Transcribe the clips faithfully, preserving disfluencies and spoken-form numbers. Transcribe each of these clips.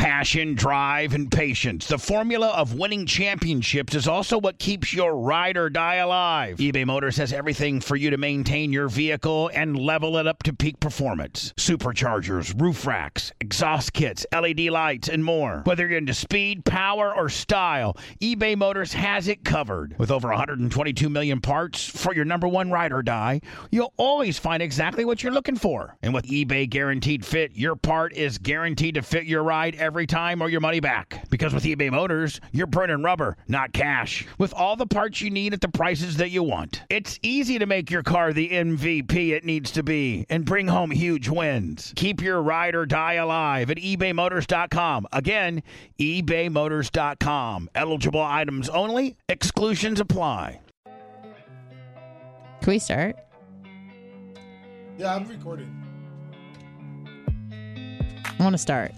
Passion, drive, and patience. The formula of winning championships is also what keeps your ride or die alive. eBay Motors has everything for you to maintain your vehicle and level it up to peak performance. Superchargers, roof racks, exhaust kits, L E D lights, and more. Whether you're into speed, power, or style, eBay Motors has it covered. With over one hundred twenty-two million parts for your number one ride or die, you'll always find exactly what you're looking for. And with eBay Guaranteed Fit, your part is guaranteed to fit your ride every time or your money back. Because with eBay Motors, you're burning rubber, not cash. With all the parts you need at the prices that you want. It's easy to make your car the M V P it needs to be and bring home huge wins. Keep your ride or die alive at ebay motors dot com. Again, ebay motors dot com. Eligible items only. Exclusions apply. Can we start? Yeah, I'm recording. I want to start.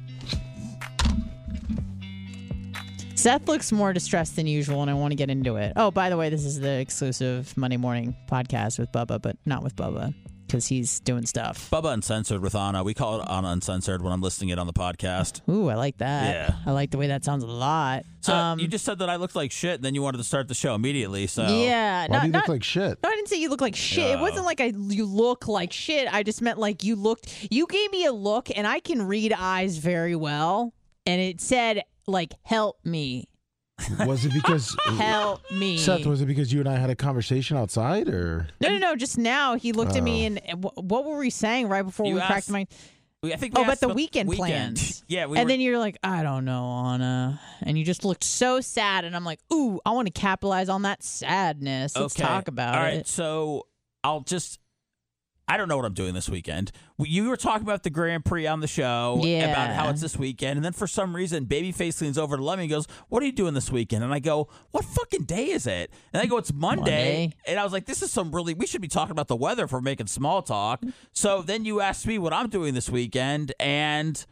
Seth looks more distressed than usual, and I want to get into it. Oh, by the way, this is the exclusive Monday morning podcast with Bubba, but not with Bubba, because he's doing stuff. Bubba Uncensored with Anna. We call it Anna Uncensored when I'm listening it on the podcast. Ooh, I like that. Yeah. I like the way that sounds a lot. So um, you just said that I looked like shit, and then you wanted to start the show immediately. So yeah. Why not, do you not, look like shit? No, I didn't say you look like shit. It No. wasn't like I you look like shit. I just meant like you looked. You gave me a look, and I can read eyes very well, and it said like "help me." Was it because Help me. Seth? Was it because you and I had a conversation outside, or No, no, no. Just now, he looked at me, Oh. and and wh- what were we saying right before You we cracked asked- my? I think we Oh, but asked the about weekend, plans. Yeah, we and were, then you're like, I don't know, Anna, and you just looked so sad, and I'm like, ooh, I want to capitalize on that sadness. Let's okay. talk about All right, it. so I'll just. I don't know what I'm doing this weekend. You were talking about the Grand Prix on the show, Yeah. about how it's this weekend, and then for some reason, Babyface leans over to Lemmy and goes, "What are you doing this weekend?" And I go, "What fucking day is it?" And I go, "It's Monday." Monday. And I was like, "This is some really. We should be talking about the weather if we're making small talk." So then you asked me what I'm doing this weekend, and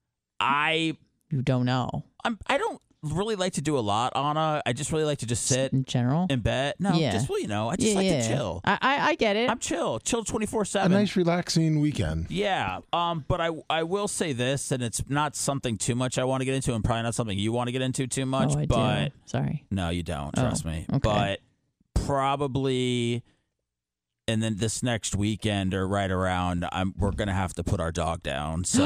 I, You don't know I'm, I don't really like to do a lot, Anna. I just really like to just sit in general. in bed. No, Yeah. just well, you know, I just yeah, like yeah. to chill. I, I, I get it. I'm chill, chill twenty-four a seven. nice relaxing weekend? Yeah, um, but I I will say this, and it's not something too much I want to get into, and probably not something you want to get into too much. oh, I but do. Sorry. no, you don't. Oh, Trust me. okay. But probably, and then this next weekend or right around, I'm we're gonna have to put our dog down. So.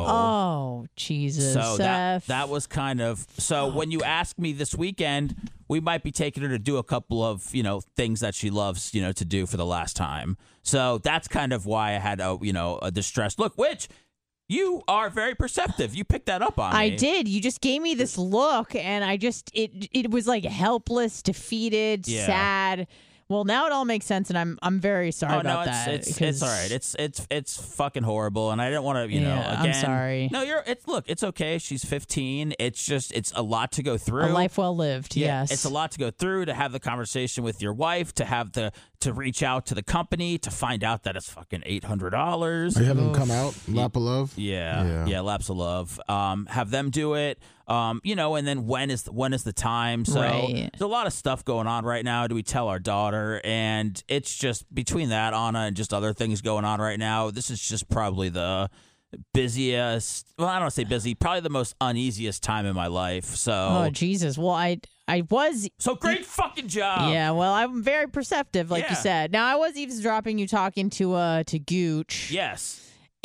Oh, Jesus, So that Seth. that was kind of so when you ask me this weekend, we might be taking her to do a couple of, you know, things that she loves, you know, to do for the last time. So that's kind of why I had a, you know, a distressed look, which you are very perceptive. You picked that up on me. I did. You just gave me this look, and I just it it was like helpless, defeated, Yeah. sad. Well, now it all makes sense, and I'm I'm very sorry Oh about no, it's that. it's 'cause- it's all right. It's it's it's fucking horrible, and I didn't want to, you know. Yeah, I'm Again, sorry. No, you're. It's look. It's okay. She's fifteen. It's just it's a lot to go through. a life well lived. Yeah, yes, it's a lot to go through, to have the conversation with your wife, to have the to reach out to the company, to find out that it's fucking eight hundred dollars. Are you having them come out, lap of love? Yeah, Yeah. yeah, laps of love. Um, have them do it. Um, you know, and then when is the, when is the time? So Right. there's a lot of stuff going on right now. Do we tell our daughter? And it's just between that, Anna, and just other things going on right now. This is just probably the busiest. Well, I don't want to say busy. Probably the most uneasiest time in my life. So, Oh Jesus. Well, I I was. so great fucking job. Yeah, well, I'm very perceptive, like you Yeah. said. Now, I was eavesdropping you talking to uh to Gooch. Yes.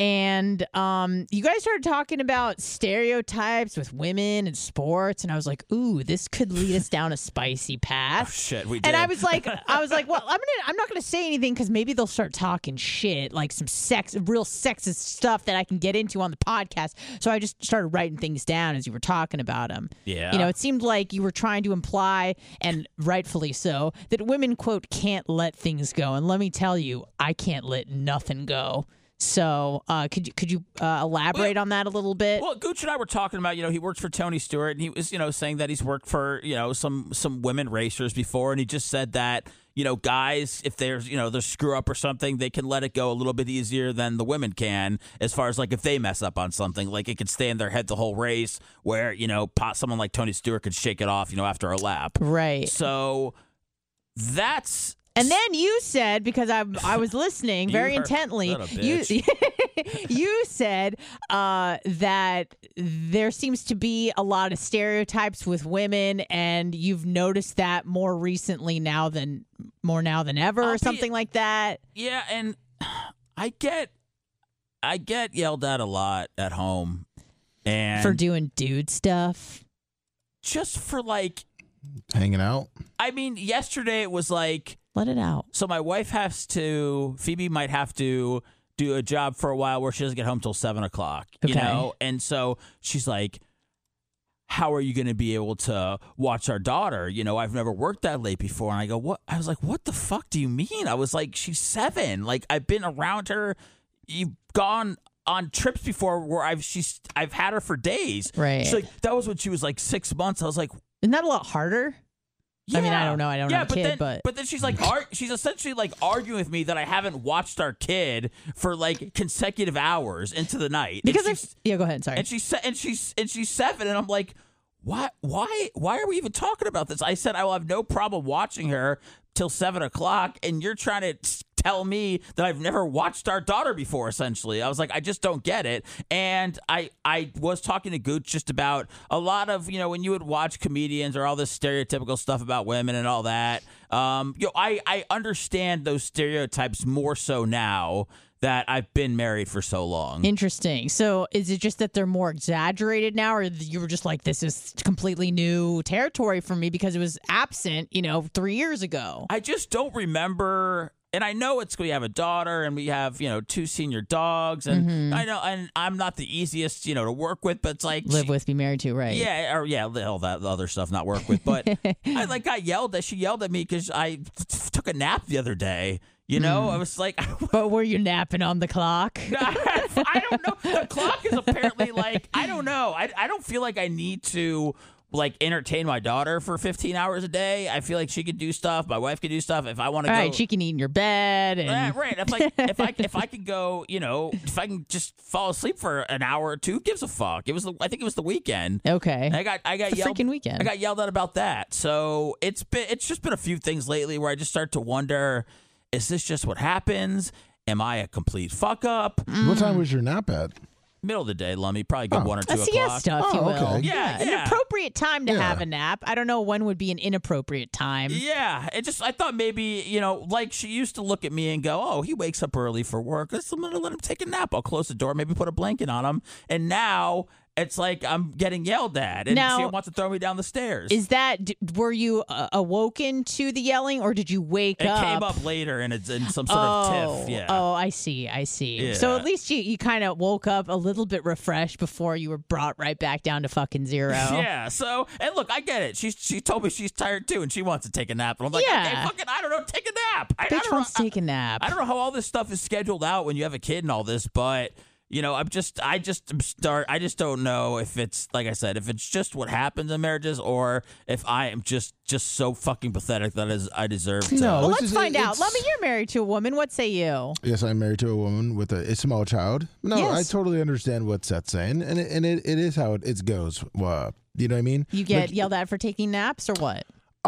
And um, you guys started talking about stereotypes with women and sports, and I was like, "Ooh, this could lead us down a spicy Oh path." shit, we did. And I was like, I was like, well, I'm gonna, I'm not gonna say anything because maybe they'll start talking shit, like some sex, real sexist stuff that I can get into on the podcast. So I just started writing things down as you were talking about them. Yeah. You know, it seemed like you were trying to imply, and rightfully so, that women quote can't let things go. And let me tell you, I can't let nothing go. So, uh, could you could you uh, elaborate on that a little bit? Well, Gooch and I were talking about, you know, he worked for Tony Stewart, and he was, you know, saying that he's worked for, you know, some some women racers before, and he just said that, you know, guys, if there's, you know, there's screw up or something, they can let it go a little bit easier than the women can, as far as like if they mess up on something, like it can stay in their head the whole race, where, you know, pot, someone like Tony Stewart could shake it off, you know, after a lap. Right. So that's And then you said, because I I was listening very You are- intently, what a you bitch. you said uh, that there seems to be a lot of stereotypes with women, and you've noticed that more recently now than more now than ever, I'll or be- something like that. Yeah, and I get I get yelled at a lot at home, and For doing dude stuff. just for like, Hanging out. I mean, yesterday it was like, Let it out. so my wife has to, Phoebe might have to do a job for a while where she doesn't get home till seven o'clock, you Okay. know? And so she's like, how are you going to be able to watch our daughter? You know, I've never worked that late before. And I go, what? I was like, what the fuck do you mean? I was like, she's seven. Like, I've been around her. You've gone on trips before where I've, she's, I've had her for days. Right. She's like, that was when she was like six months. I was like, Isn't that a lot harder? I mean, I don't know. I don't yeah, have a but kid, then, but- but then she's like, ar- she's essentially like arguing with me that I haven't watched our kid for like consecutive hours into the night. Because and if, she's, yeah, go ahead. Sorry. and she's se- and she's and she's seven, and I'm like, why, why, why are we even talking about this? I said I will have no problem watching her till seven o'clock, and you're trying to s- tell me that I've never watched our daughter before. Essentially, I was like, I just don't get it. And I, I was talking to Gooch just about a lot of, you know, when you would watch comedians or all this stereotypical stuff about women and all that. Um, you know, I, I understand those stereotypes more so now that I've been married for so long. Interesting. So is it just that they're more exaggerated now, or you were just like, this is completely new territory for me because it was absent, you know, three years ago? I just don't remember. And I know it's we have a daughter and we have, you know, two senior dogs, and Mm-hmm. I know, and I'm not the easiest, you know, to work with, but it's like Live she- with, be married to, right? yeah, or yeah, all that other stuff not work with. But I like got yelled at. She yelled at me because I t- t- took a nap the other day. You know, Mm. I was like, But were you napping on the clock? I don't know. The clock is apparently like, I don't know. I, I don't feel like I need to like entertain my daughter for fifteen hours a day. I feel like she could do stuff. My wife could do stuff. If I want to All go. right, she can eat in your bed. And Yeah, right. If like if I if I could go, you know, if I can just fall asleep for an hour or two, who gives a fuck? It was the, I think it was the weekend. Okay. And I got I got It's a yelled, freaking weekend. I got yelled at about that. So it's been it's just been a few things lately where I just start to wonder, is this just what happens? Am I a complete fuck up? What time was your nap at? Middle of the day, Lummy, probably good Oh. one or two A o'clock. siesta, if you Oh, will. okay. Yeah, An yeah. appropriate time to Yeah. have a nap. I don't know when would be an inappropriate time. Yeah, it just I thought maybe, you know, like she used to look at me and go, "Oh, he wakes up early for work. Let's I'm gonna let him take a nap. I'll close the door, maybe put a blanket on him." And now it's like I'm getting yelled at, and Now- she wants to throw me down the stairs. Is that d- were you uh, awoken to the yelling, or did you wake it up? came up later, and it's in some sort oh, of tiff. Yeah. oh, I see, I see. So Yeah. at least you, you kind of woke up a little bit refreshed before you were brought right back down to fucking zero. Yeah, so and look, I get it. She she told me she's tired too, and she wants to take a nap. And I'm like, Yeah. okay, fucking, I don't know, take a nap. I, I Bitch don't wants know, to take a nap. I don't know how all this stuff is scheduled out when you have a kid and all this, but you know, I'm just, I just am start, I just don't know if it's like I said, if it's just what happens in marriages, or if I am just, just so fucking pathetic that is, I deserve to. No. Well, This let's is- find out. it's- Let me. You're married to a woman. What say you? Yes, I'm married to a woman with a, a small child. No, Yes. I totally understand what Seth's saying, and it, and it, it is how it, it goes. Uh, you know what I mean? You get Like, yelled at for taking naps, or what?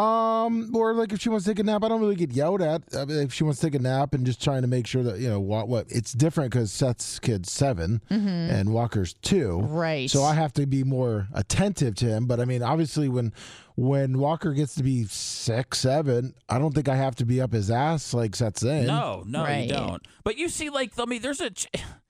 Um, or like if she wants to take a nap, I don't really get yelled at. I mean, if she wants to take a nap and just trying to make sure that, you know, what, what it's different because Seth's kid's seven and Walker's two. Right. So I have to be more attentive to him. But I mean, obviously when, when Walker gets to be six, seven, I don't think I have to be up his ass like Seth's saying. No, no, Right. you don't. But you see, like, I mean, there's a, ch-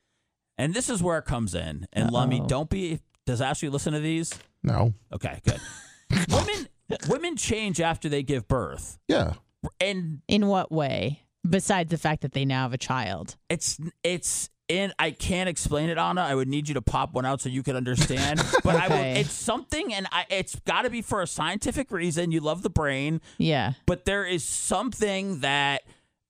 and this is where it comes in. And Lummy, Uh-oh. don't be, does Ashley listen to these? No. Okay, good. women, women change after they give birth. Yeah. And In what way? Besides the fact that they now have a child. It's it's in. I can't explain it, Anna. I would need you to pop one out so you could understand. But I will. Okay. It's something, and I, it's got to be for a scientific reason. You love the brain, Yeah. but there is something that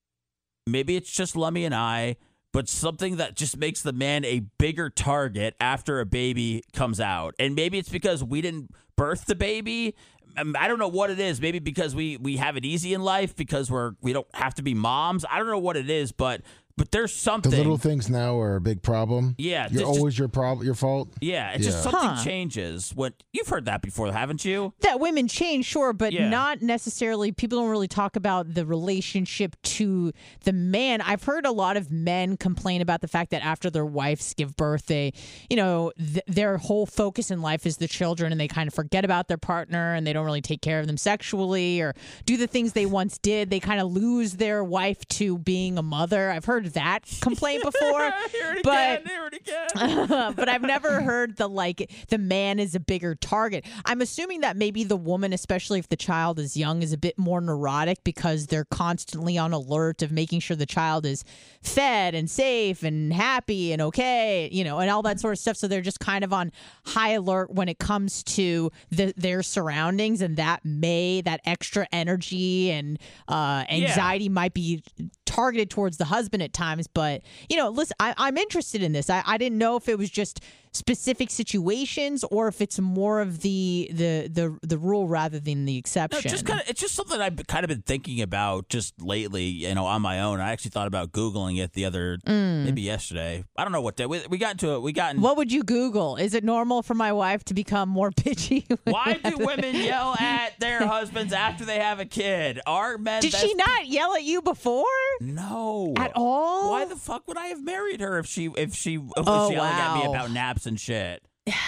maybe it's just Lummy and I, but something that just makes the man a bigger target after a baby comes out, and maybe it's because we didn't birth the baby. Um, I don't know what it is. Maybe because we we have it easy in life because we're we don't have to be moms. I don't know what it is, but But there's something. The little things now are a big problem. Yeah, you're just- always your problem, your fault. Yeah, it's Yeah. just something Huh. changes. What you've heard that before, haven't you? That women change, sure, but Yeah. not necessarily. People don't really talk about the relationship to the man. I've heard a lot of men complain about the fact that after their wives give birth, they, you know, th- their whole focus in life is the children, and they kind of forget about their partner, and they don't really take care of them sexually or do the things they once did. They kind of lose their wife to being a mother. I've heard that complaint before, Hear it but again, hear it again. but I've never heard the like the man is a bigger target. I'm assuming that maybe the woman, especially if the child is young, is a bit more neurotic because they're constantly on alert of making sure the child is fed and safe and happy and okay, you know, and all that sort of stuff. So they're just kind of on high alert when it comes to the, their surroundings, and that may that extra energy and uh, anxiety might be targeted towards the husband at times. But you know, listen, I, I'm interested in this. I, I didn't know if it was just specific situations or if it's more of the the the, the rule rather than the No, exception. just kind of, it's just something I've kind of been thinking about just lately, you know, on my own. I actually thought about Googling it the other, maybe yesterday. I don't know what day. We, we got into it. We got in, What would you Google? Is it normal for my wife to become more bitchy? why do women yell at their husbands after they have a kid? Are men... Did she not yell at you before? No. At all? Why the fuck would I have married her if she if she was Oh, yelling at me wow. about naps and shit?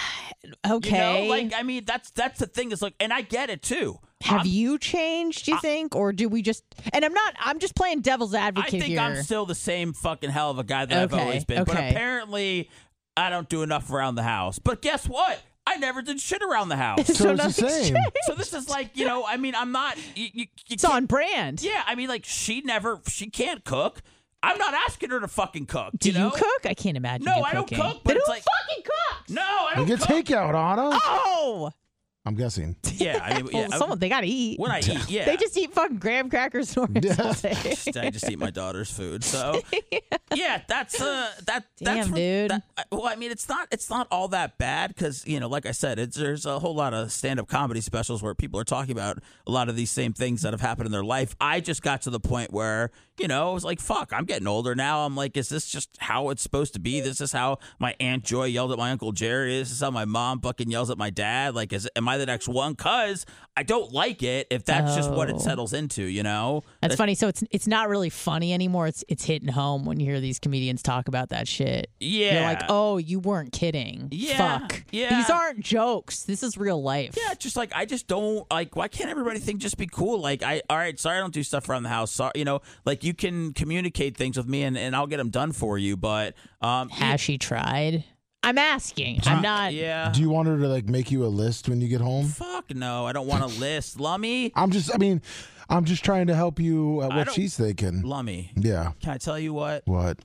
Okay. You know, like I mean, that's that's the thing. Is like, and I get it too. Have I'm- you changed, do you think? Or do we just and I'm not I'm just playing devil's I advocate think here. I'm still the same fucking hell of a guy that I've Okay, always been. But okay. apparently, I don't do enough around the house. But guess what? I never did shit around the house. So, it's the nothing's same. changed. So this is like, you know, I mean, I'm not. You, you, you It's can't- on brand. Yeah, I mean, like she never, she can't cook. I'm not asking her to fucking cook. Do you know? you cook? I can't imagine. No, you I don't cooking. cook, but Then it's who like- fucking cooks? No, I You don't get cook. takeout, Anna. Oh, I'm guessing. Yeah, I mean, yeah, well, someone they gotta eat. when I eat, yeah, They just eat fucking graham crackers and Oreos all day. I just eat my daughter's food. So yeah, that's uh that Damn, that's what- dude. that- well, I mean, it's not it's not all that bad because you know, like I said, it's there's a whole lot of stand up comedy specials where people are talking about a lot of these same things that have happened in their life. I just got to the point where you know I was like, fuck, I'm getting older now. I'm like, is this just how it's supposed to be? This is how my Aunt Joy yelled at my Uncle Jerry. This is how my mom fucking yells at my dad. Like, is am I the next one? Because I don't like it if that's just what it Oh. settles into. You know, That's funny. So it's it's not really funny anymore. It's it's hitting home when you hear these comedians talk about that shit. Yeah. You're like, oh, you weren't kidding. Yeah, Fuck. yeah. These aren't jokes. This is real life. Yeah, it's just like I just don't like. Why can't everybody think just be cool? Like I, all right, sorry, I don't do stuff around the house. Sorry, you know, like you can communicate things with me and, and I'll get them done for you. But um, Has she tried? I'm asking. I'm not. yeah. Do you want her to like make you a list when you get home? Fuck no, I don't want to list. Lummy, I'm just. I mean, I'm just trying to help you at I what don't- she's thinking. Lummy. Yeah. Can I tell you what? What?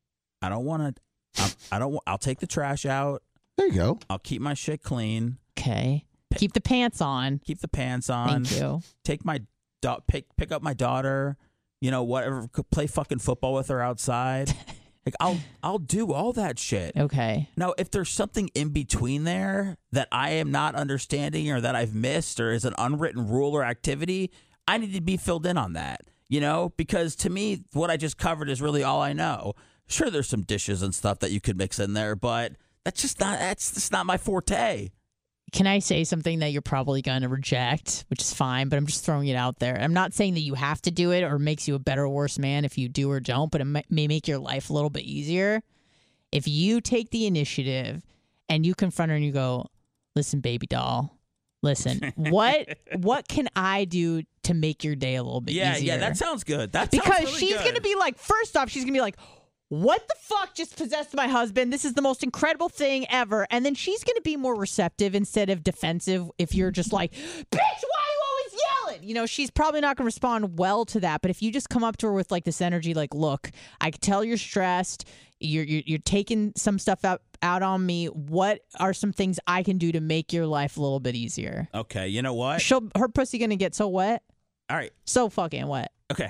I don't want to. I don't. wa- I'll take the trash out. There you go. I'll keep my shit clean. Okay. Keep the pants on. Keep the pants on. Thank you. Take my da- pick pick up my daughter. You know, whatever. Play fucking football with her outside. Like I'll I'll do all that shit. Okay. Now, if there's something in between there that I am not understanding or that I've missed or is an unwritten rule or activity, I need to be filled in on that, you know, because to me, what I just covered is really all I know. Sure, there's some dishes and stuff that you could mix in there, but that's just not, that's, that's not my forte. Can I say something that you're probably going to reject, which is fine, but I'm just throwing it out there. I'm not saying that you have to do it or makes you a better or worse man if you do or don't, but it may may make your life a little bit easier. If you take the initiative and you confront her and you go, listen, baby doll, listen, what what can I do to make your day a little bit Yeah, easier? yeah, that sounds good. That because sounds really she's good. going to be like, first off, she's going to be like, what the fuck just possessed my husband? This is the most incredible thing ever. And then she's going to be more receptive instead of defensive if you're just like, bitch, why are you always yelling? You know, she's probably not going to respond well to that. But if you just come up to her with like this energy, like, look, I can tell you're stressed. You're, you're, you're taking some stuff out, out on me. What are some things I can do to make your life a little bit easier? Okay, you know what? She'll, her pussy going to get so wet. All right. So fucking wet. Okay.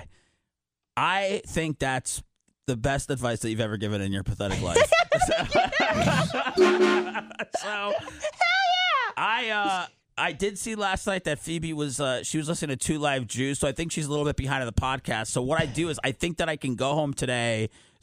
I think that's the best advice that you've ever given in your pathetic life. so, I uh, I did see last night that Phoebe was uh, she was listening to Two Live Jews, so I think she's a little bit behind on the podcast. So what I do is I think that I can go home today,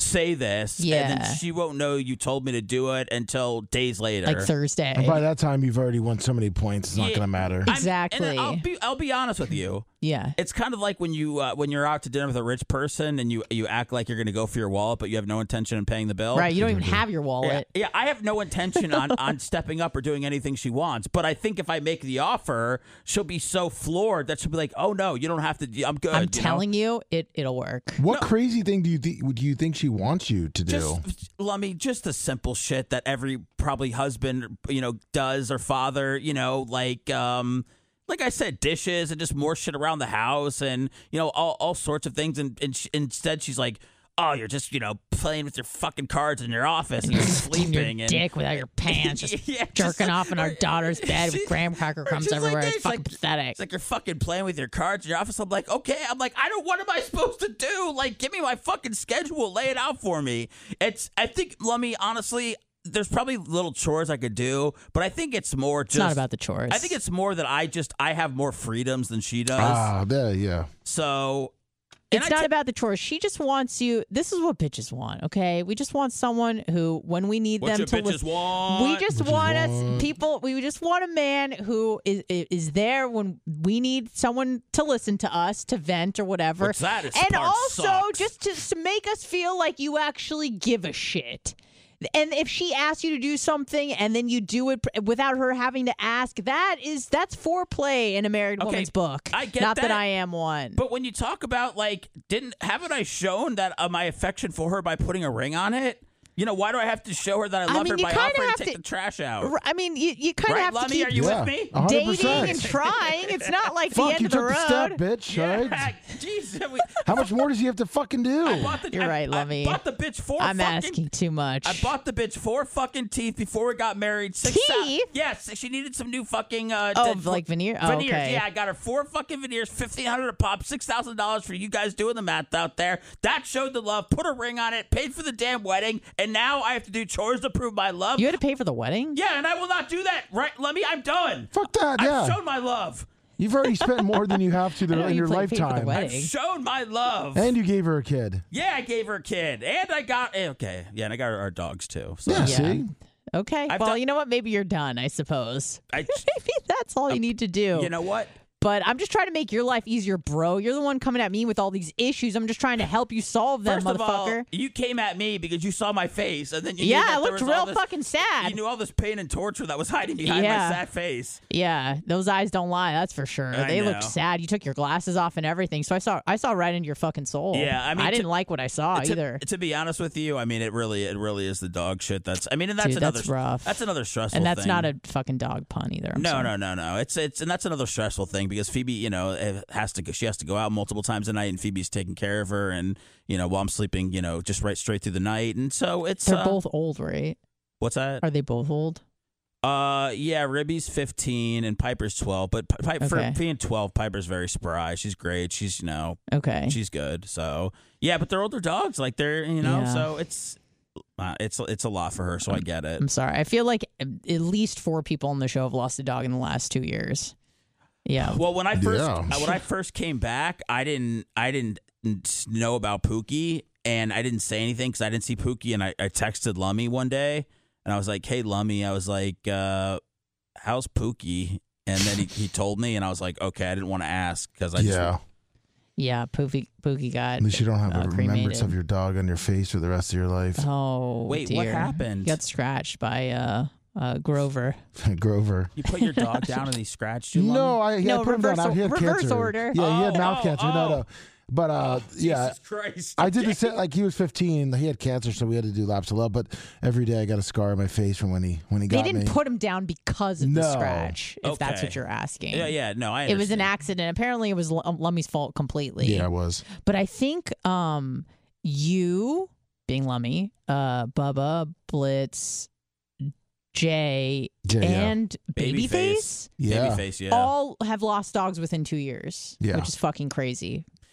say this, Yeah. and then she won't know you told me to do it until days later. Like Thursday. And by that time, you've already won so many points. It's not Yeah. going to matter. I'm- Exactly. and I'll be I'll be honest with you. Yeah. It's kind of like when you uh, when you're out to dinner with a rich person and you you act like you're going to go for your wallet, but you have no intention of paying the bill. Right. You don't even have your Yeah, wallet. yeah, I have no intention on, on stepping up or doing anything she wants. But I think if I make the offer, she'll be so floored that she'll be like, "Oh no, you don't have to. I'm good." I'm you telling know? you, it it'll work. What crazy thing do you think do you think she wants you to do? Just, Lummy, just the simple shit that every probably husband, you know, does or father, you know, like, um, like I said, dishes and just more shit around the house and, you know, all, all sorts of things. And, and sh- instead she's like, oh, you're just, you know, playing with your fucking cards in your office and you're Eating sleeping. your and dick without your pants, just Yeah, jerking just- off in our or- daughter's bed with she's- graham cracker or crumbs just like everywhere. that. It's It's fucking like- pathetic. It's like you're fucking playing with your cards in your office. I'm like, okay. I'm like, I don't. What am I supposed to do? Like, give me my fucking schedule. Lay it out for me. It's. I think, Lummy, honestly, there's probably little chores I could do, but I think it's more just. It's not about the chores. I think it's more that I just I have more freedoms than she does. Ah, there, yeah. So. and It's I not ta- about the chores. She just wants you. This is what bitches want, okay? We just want someone who, when we need What them your to bitches listen, want. we just Bitches want us want. people. We just want a man who is is there when we need someone to listen to us, to vent or whatever. What's that? It's and part also sucks. just to, to make us feel like you actually give a shit. And if she asks you to do something and then you do it pr- without her having to ask, that is that's foreplay in a married Okay, woman's book. I get Not that. that. I am one. But when you talk about like, didn't haven't I shown that uh, my affection for her by putting a ring on it? You know, why do I have to show her that I I love mean, her you by kinda offering have to take to- the trash out? R- I mean, you, you kind of Right, have to Lummy? keep Are you Yeah. with me? one hundred percent. dating and trying. It's not like the Fuck, end you of the took road. the step, bitch. Yeah, All right? jeez. we- How much more does he have to fucking do? I bought the, You're I- right, I Lummy. bought the bitch four I'm fucking, asking too much. I bought the bitch four fucking teeth before we got married. Six Teeth? Yes, she needed some new fucking uh, Oh, dead- like veneer? Oh, veneers. okay. Yeah, I got her four fucking veneers, fifteen hundred a pop, six thousand dollars for you guys doing the math out there. That showed the love. Put a ring on it. Paid for the damn wedding, and now I have to do chores to prove my love. You had to pay for the wedding? Yeah, and I will not do that. Right, Lemmy? I'm done. Fuck that, I've yeah. shown my love. You've already spent more than you have to I know the, in you your played- paid for the lifetime. wedding. I've shown my love. And you gave her a kid. Yeah, I gave her a kid, and I got eh, okay. Yeah, and I got her our dogs too. So Yeah, Yeah. see? Okay. I've well, done- you know what? Maybe you're done, I suppose. I, Maybe that's all you need to do. you know what? But I'm just trying to make your life easier, bro. You're the one coming at me with all these issues. I'm just trying to help you solve them, First of all, motherfucker. you came at me because you saw my face, and then you knew Yeah, that I there looked was all real this, fucking sad. You knew all this pain and torture that was hiding behind Yeah. my sad face. Yeah, those eyes don't lie. That's for sure. I They looked know. sad. You took your glasses off and everything. So I saw, I saw right into your fucking soul. Yeah, I mean, I to- didn't like what I saw to, either. to be honest with you, I mean, it really, it really is the dog shit. That's, I mean, and that's Dude, another, that's rough. That's another stressful. And that's thing. not a fucking dog pun either. I'm no, sorry. no, no, no. It's it's and that's another stressful thing because Phoebe, you know, it has to go, she has to go out multiple times a night, and Phoebe's taking care of her, and you know, while I'm sleeping, you know, just right straight through the night, and so it's They're uh, both old, right? What's that? Are they both old? Uh, yeah, Ribby's fifteen and Piper's twelve, but Pi- Pi- for Okay. being twelve, Piper's very spry. She's great. She's you know, Okay. she's good. So yeah, but they're older dogs, like they're you know, Yeah. so it's. Uh, it's it's a lot for her, so I get it. I'm sorry. I feel like at least four people on the show have lost a dog in the last two years. Yeah. Well, when I first Yeah. uh, when I first came back, I didn't I didn't know about Pookie, and I didn't say anything because I didn't see Pookie, and I, I texted Lummy one day, and I was like, "Hey, Lummy," I was like, uh, "How's Pookie?" And then he, he told me, and I was like, "Okay," I didn't want to ask because I Yeah. just Yeah. Pookie, Pookie got. At least you don't have uh, a remembrance cremated. of your dog on your face for the rest of your life. Oh, Wait, dear. what happened? He got scratched by uh, uh, Grover. Grover. you put your dog down and he scratched you. Lummy? No, I, yeah, No, I put him down. reverse- He had reverse cancer. order. Yeah, he had Oh, mouth oh, cancer. oh. No, no. But uh, yeah, Jesus Christ. I did the same. Like he was fifteen, he had cancer, so we had to do laps of love. But every day I got a scar on my face from when he when he They got didn't me. put him down because of No. the scratch, if that's Okay. what you're asking. Yeah, yeah, no, I. It was an understand. accident. Apparently, it was L- Lummy's fault completely. yeah, it was. But I think um, you, being Lummy, uh, Bubba, Blitz, Jay, Yeah, yeah. and Babyface. Babyface Yeah. Babyface, yeah. all have lost dogs within two years, Yeah. which is fucking crazy.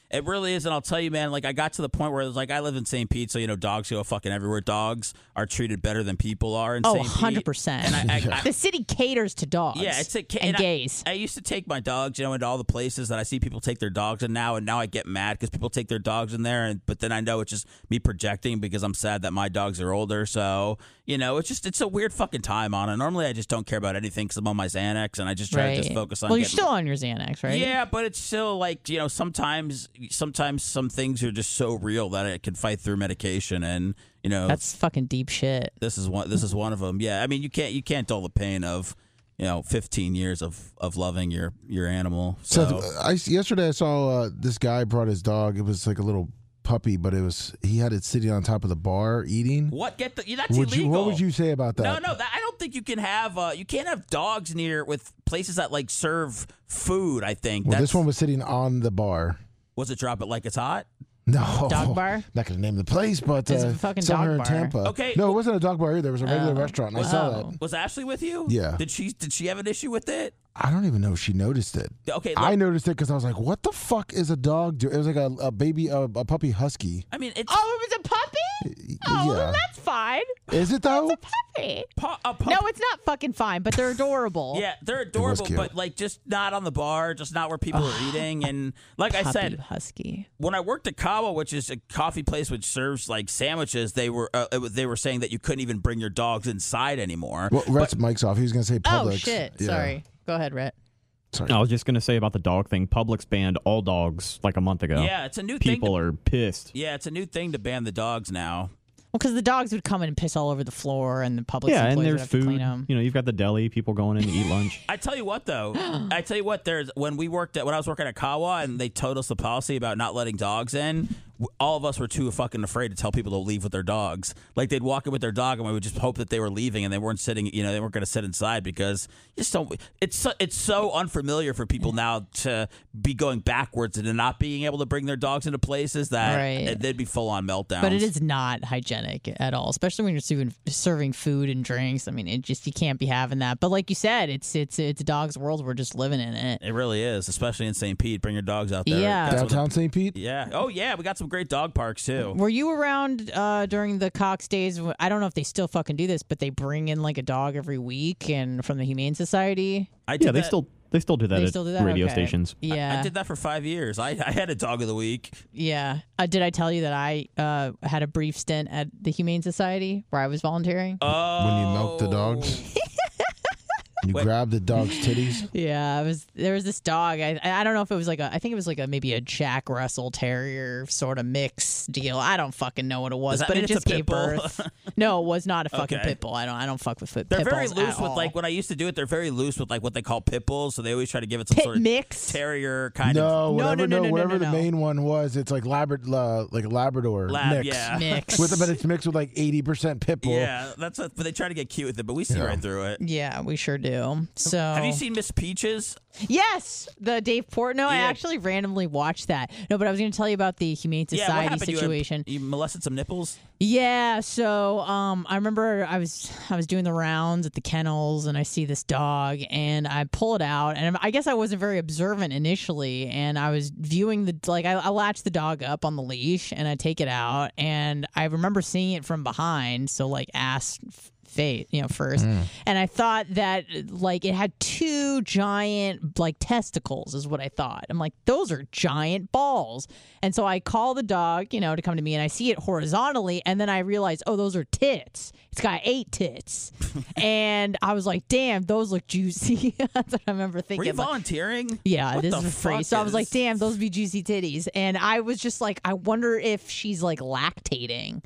It really is, and I'll tell you, man. Like I got to the point where it was like I live in Saint Pete, so you know dogs go fucking everywhere. Dogs are treated better than people are in Oh, Saint Pete. one hundred percent. And I, I, I, The city caters to dogs. yeah, it's a ca- and I- gays. I, used to take my dogs, you know, into all the places that I see people take their dogs in now, and now I get mad because people take their dogs in there, and but then I know it's just me projecting because I'm sad that my dogs are older. So you know, it's just it's a weird fucking time on it. Normally, I just don't care about anything because I'm on my Xanax, and I just try right. to just focus on. Well, you're getting, still on your Xanax, right? Yeah, but it's still like, you know, sometimes sometimes some things are just so real that it can fight through medication, and you know That's fucking deep shit. this is one this is one of them. Yeah, I mean you can't you can't dull the pain of, you know, fifteen years of, of loving your your animal. So, So I yesterday I saw uh, this guy brought his dog. It was like a little puppy, but it was he had it sitting on top of the bar eating. what get the that's Would illegal. you, what would you say about that? No, no, that, I don't think you can have uh, you can't have dogs near with places that like serve food. I think Well, that's, this one was sitting on the bar. was it drop it like it's hot? No, Dog bar? Not gonna name the place, but It's uh, a fucking somewhere dog in bar. Tampa. Okay. No, it wasn't a dog bar either. It was a regular Oh. restaurant. And I saw Oh. that. Was Ashley with you? Yeah. Did she did she have an issue with it? I don't even know if she noticed it. Okay, look, I noticed it because I was like, "What the fuck is a dog doing?" It was like a, a baby, a, a puppy husky. I mean it's Oh, it was a puppy? Oh, yeah. that's fine. Is it though? Puppy. pu- a pup- No, it's not fucking fine, but they're adorable. Yeah, they're adorable, cute. but like just not on the bar, just not where people are eating. And like I Puppy said, husky. when I worked at Kawa, which is a coffee place which serves like sandwiches, they were uh, it was- they were saying that you couldn't even bring your dogs inside anymore. Well, Rhett's mic's off. He was gonna say Publix. Oh shit! Yeah. Sorry. Go ahead, Rhett. Sorry. I was just gonna say about the dog thing. Publix banned all dogs like a month ago. Yeah, it's a new People thing. To, are pissed. yeah, it's a new thing to ban the dogs now. Well, because the dogs would come in and piss all over the floor, and the public Yeah, and employees would there's have to clean food. them. You know, you've got the deli. People going in to eat lunch. I tell you what, though, I tell you what. There's when we worked at when I was working at Kawa, and they told us the policy about not letting dogs in. w- All of us were too fucking afraid to tell people to leave with their dogs. Like they'd walk in with their dog, and we would just hope that they were leaving, and they weren't sitting. You know, they weren't going to sit inside because you just don't. It's so, it's so unfamiliar for people now to be going backwards and not being able to bring their dogs into places that Right. they'd be full on meltdowns. But it is not hygienic at all, especially when you're serving, serving food and drinks. I mean, it just you can't be having that. But like you said, it's it's it's a dog's world. We're just living in it. It really is, especially in Saint Pete. Bring your dogs out there. Yeah. That's what- Downtown Saint Pete. yeah. Oh yeah, we got some great dog parks too. Were you around uh, during the Cox days? I don't know if they still fucking do this, but they bring in like a dog every week and from the Humane Society. I did Yeah, they that- still they still do that They at still do that? radio Okay. stations. Yeah. I did that for five years. I, I had a dog of the week. Yeah. Uh, did I tell you that I uh, had a brief stint at the Humane Society where I was volunteering? Oh, When you milk the dogs? You Wait. grab the dog's titties. Yeah, I was. There was this dog. I I don't know if it was like a. I think it was like a maybe a Jack Russell Terrier sort of mix deal. I don't fucking know what it was, Does that but mean it it's a just pit gave bull? birth. No, it was not a fucking Okay. pit bull. I don't. I don't fuck with pit They're pit very bulls loose at with all. like when I used to do it. They're very loose with like what they call pit bulls. So they always try to give it some pit sort of mix. terrier kind No, of No, whatever. no, no, no, no, whatever no, the no. main one was, it's like Labrador, uh, like a Labrador lab. mix. Yeah, Mix. With it, but it's mixed with like eighty percent pit bull. yeah. That's what, but they try to get cute with it, but we see Yeah. right through it. Yeah, we sure do. So Have you seen Miss Peaches? Yes, the Dave Portnoy. I Yeah. actually randomly watched that. No, but I was going to tell you about the Humane Yeah, what Society happened? situation. You, had, you molested some nipples? Yeah, so um, I remember I was I was doing the rounds at the kennels and I see this dog and I pull it out and I guess I wasn't very observant initially and I was viewing the like I, I latch the dog up on the leash and I take it out and I remember seeing it from behind, so like ass face, you know, first. And I thought that like it had two giant like testicles is what I thought. I'm like, those are giant balls. And so I call the dog, you know, to come to me and I see it horizontally and then I realize, oh, those are tits. It's got eight tits. And I was like, damn, those look juicy. That's what I remember thinking. Were you like, volunteering? yeah, What this the is for free. fuck So I was like, is- damn, those be juicy titties. And I was just like, I wonder if she's like lactating.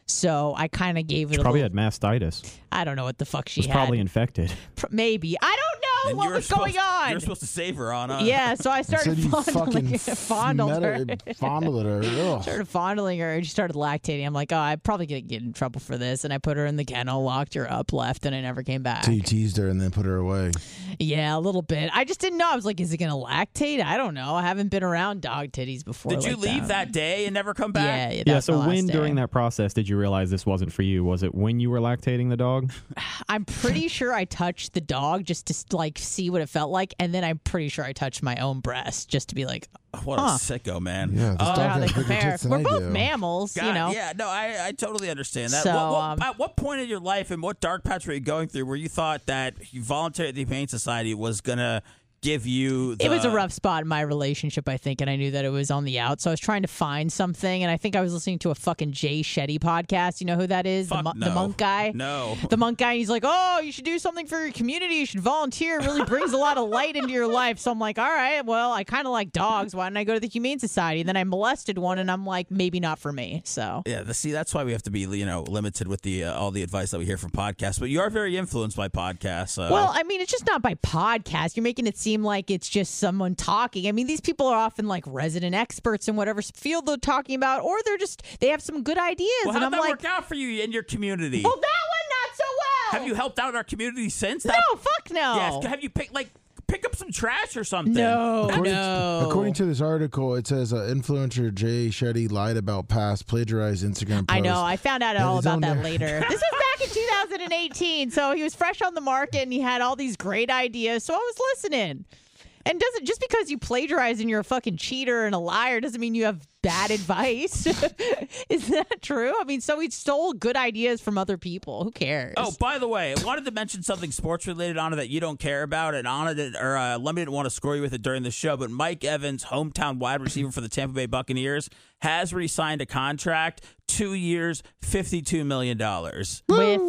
So I kind of gave it She a probably little, had mastitis. I don't know what the fuck she Was had. probably infected. Pr- Maybe. I don't know And what you were was supposed- going on. You were supposed to save her on. Uh, Yeah, so I Said started you fondling, fucking fondled her. meta- fondled her. Ugh. started fondling her and she started lactating. I'm like, oh, I'm probably gonna get in trouble for this. And I put her in the kennel, locked her up, left, and I never came back. So you teased her and then put her away. Yeah, a little bit. I just didn't know. I was like, is it gonna lactate? I don't know. I haven't been around dog titties before. Did you like leave that day and never come back? Yeah, yeah. Yeah. that's So my last when day. during that process did you realize this wasn't for you? Was it when you were lactating the dog? I'm pretty sure I touched the dog just to like like see what it felt like, and then I'm pretty sure I touched my own breast just to be like, What huh. a sicko, man. Yeah, this Uh, dog how they has bigger compare. tits than We're I both do. mammals, God, you know. Yeah, no, I, I totally understand that. So, what, what, um, at what point in your life and what dark patch were you going through where you thought that voluntary at the Humane Society was going to give you the... It was a rough spot in my relationship, I think, and I knew that it was on the out. So I was trying to find something, and I think I was listening to a fucking Jay Shetty podcast. You know who that is? Fuck the, no. the monk guy? No. The monk guy, he's like, oh, you should do something for your community. You should volunteer. It really brings a lot of light into your life. So I'm like, all right, well, I kind of like dogs. Why don't I go to the Humane Society? And then I molested one, and I'm like, maybe not for me. So Yeah, the, see, that's why we have to be, you know, limited with the uh, all the advice that we hear from podcasts. But you are very influenced by podcasts. So. Well, I mean, it's just not by podcast. You're making it seem like it's just someone talking. I mean, these people are often like resident experts in whatever field they're talking about, or they're just, they have some good ideas. well, and how'd I'm that like, work out for you in your community? well, that one not so well. Have you helped out our community since? No, That, fuck no. Yes. Have you picked, like, pick up some trash or something? No, According, no. according to this article, it says uh, influencer Jay Shetty lied about past plagiarized Instagram posts. I know. I found out And all his about own that there. later. This was back in two thousand eighteen, so he was fresh on the market and he had all these great ideas. So I was listening. And doesn't just because you plagiarize and you're a fucking cheater and a liar doesn't mean you have bad advice. Is that true? I mean, so he stole good ideas from other people. Who cares? Oh, by the way, I wanted to mention something sports related, Anna, that you don't care about, and Anna did, or uh, Lemmy didn't want to score you with it during the show. But Mike Evans, hometown wide receiver for the Tampa Bay Buccaneers, has re-signed a contract, two years, fifty-two million dollars. With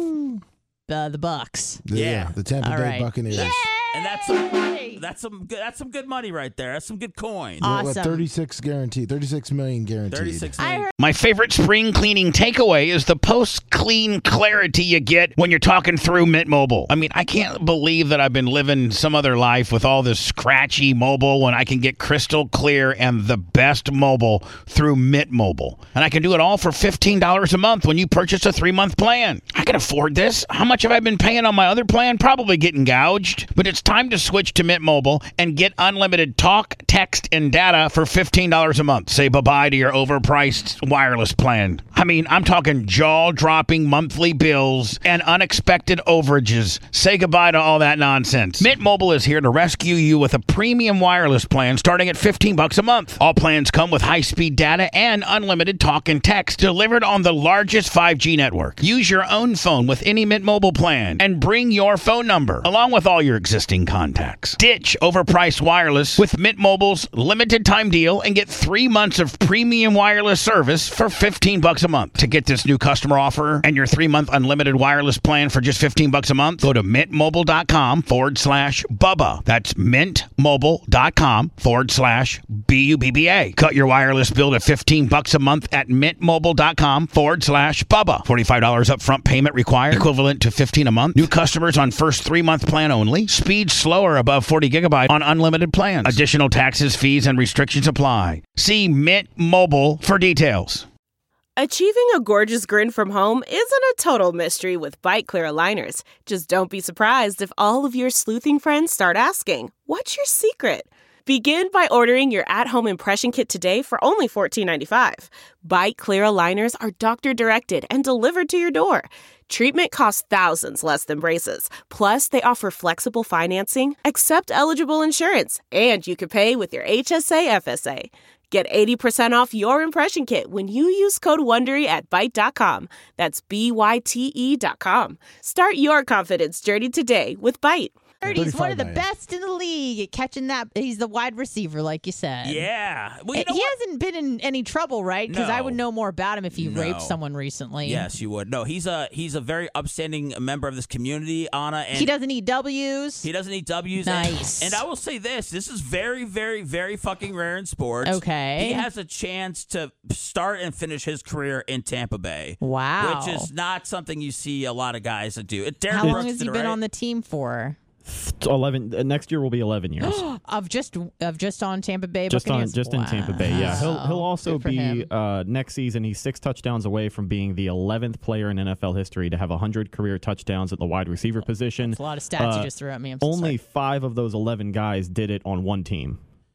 uh, the Bucks. The, Yeah. the Tampa All Bay right. Buccaneers. Yay! And that's some, Money. that's some good, that's some good money right there. That's some good coin. Uh, What, Awesome. thirty-six guaranteed, thirty-six million guaranteed. Thirty-six I million. heard My favorite spring cleaning takeaway is the post-clean clarity you get when you're talking through Mint Mobile. I mean, I can't believe that I've been living some other life with all this scratchy mobile when I can get crystal clear and the best mobile through Mint Mobile. And I can do it all for fifteen dollars a month when you purchase a three-month plan. I can afford this. How much have I been paying on my other plan? Probably getting gouged. But it's time to switch to Mint Mobile and get unlimited talk, text, and data for fifteen dollars a month. Say bye-bye to your overpriced wireless plan. I mean, I'm talking jaw-dropping monthly bills and unexpected overages. Say goodbye to all that nonsense. Mint Mobile is here to rescue you with a premium wireless plan starting at fifteen bucks a month. All plans come with high-speed data and unlimited talk and text delivered on the largest five G network. Use your own phone with any Mint Mobile plan and bring your phone number along with all your existing contacts. Ditch overpriced wireless with Mint Mobile's limited time deal and get three months of premium wireless service for fifteen bucks a month. To get this new customer offer and your three-month unlimited wireless plan for just fifteen bucks a month, go to mintmobile.com forward slash Bubba. That's mintmobile.com forward slash B U B B A. Cut your wireless bill to fifteen bucks a month at mintmobile.com forward slash Bubba. forty-five dollars upfront payment required, equivalent to fifteen a month. New customers on first three-month plan only. Speed slower above forty gigabyte on unlimited plans. Additional taxes, fees, and restrictions apply. See Mint Mobile for details. Achieving a gorgeous grin from home isn't a total mystery with Bite Clear aligners. Just don't be surprised if all of your sleuthing friends start asking, "What's your secret?" Begin by ordering your at-home impression kit today for only fourteen ninety-five. Bite Clear aligners are doctor-directed and delivered to your door. Treatment costs thousands less than braces. Plus, they offer flexible financing, accept eligible insurance, and you can pay with your H S A F S A. Get eighty percent off your impression kit when you use code WONDERY at Byte dot com. That's B Y T E dot com. Start your confidence journey today with Byte. He's one of the thirty-five million. best in the league at catching that. He's the wide receiver, like you said. Yeah. Well, you know he what? hasn't been in any trouble, right? Because I would No. know more about him if he No. raped someone recently. Yes, you would. No, he's a he's a very upstanding member of this community, Anna. And He doesn't eat W's. He doesn't eat W's. And- Nice. And, I will say this: this is very, very, very fucking rare in sports. Okay. He has a chance to start and finish his career in Tampa Bay. Wow. Which is not something you see a lot of guys that do. It, Derek How long Brooks has he did it, been right? on the team for? eleven uh, next year will be eleven years. Of just of just on Tampa Bay just on Buccaneers? just in Tampa Bay. Yeah, he'll Wow. he'll also Good for be him. uh, next season. He's six touchdowns away from being the eleventh player in N F L history to have one hundred career touchdowns at the wide receiver position. That's a lot of stats Uh, you just threw at me. I'm so Only sorry. five of those eleven guys did it on one team.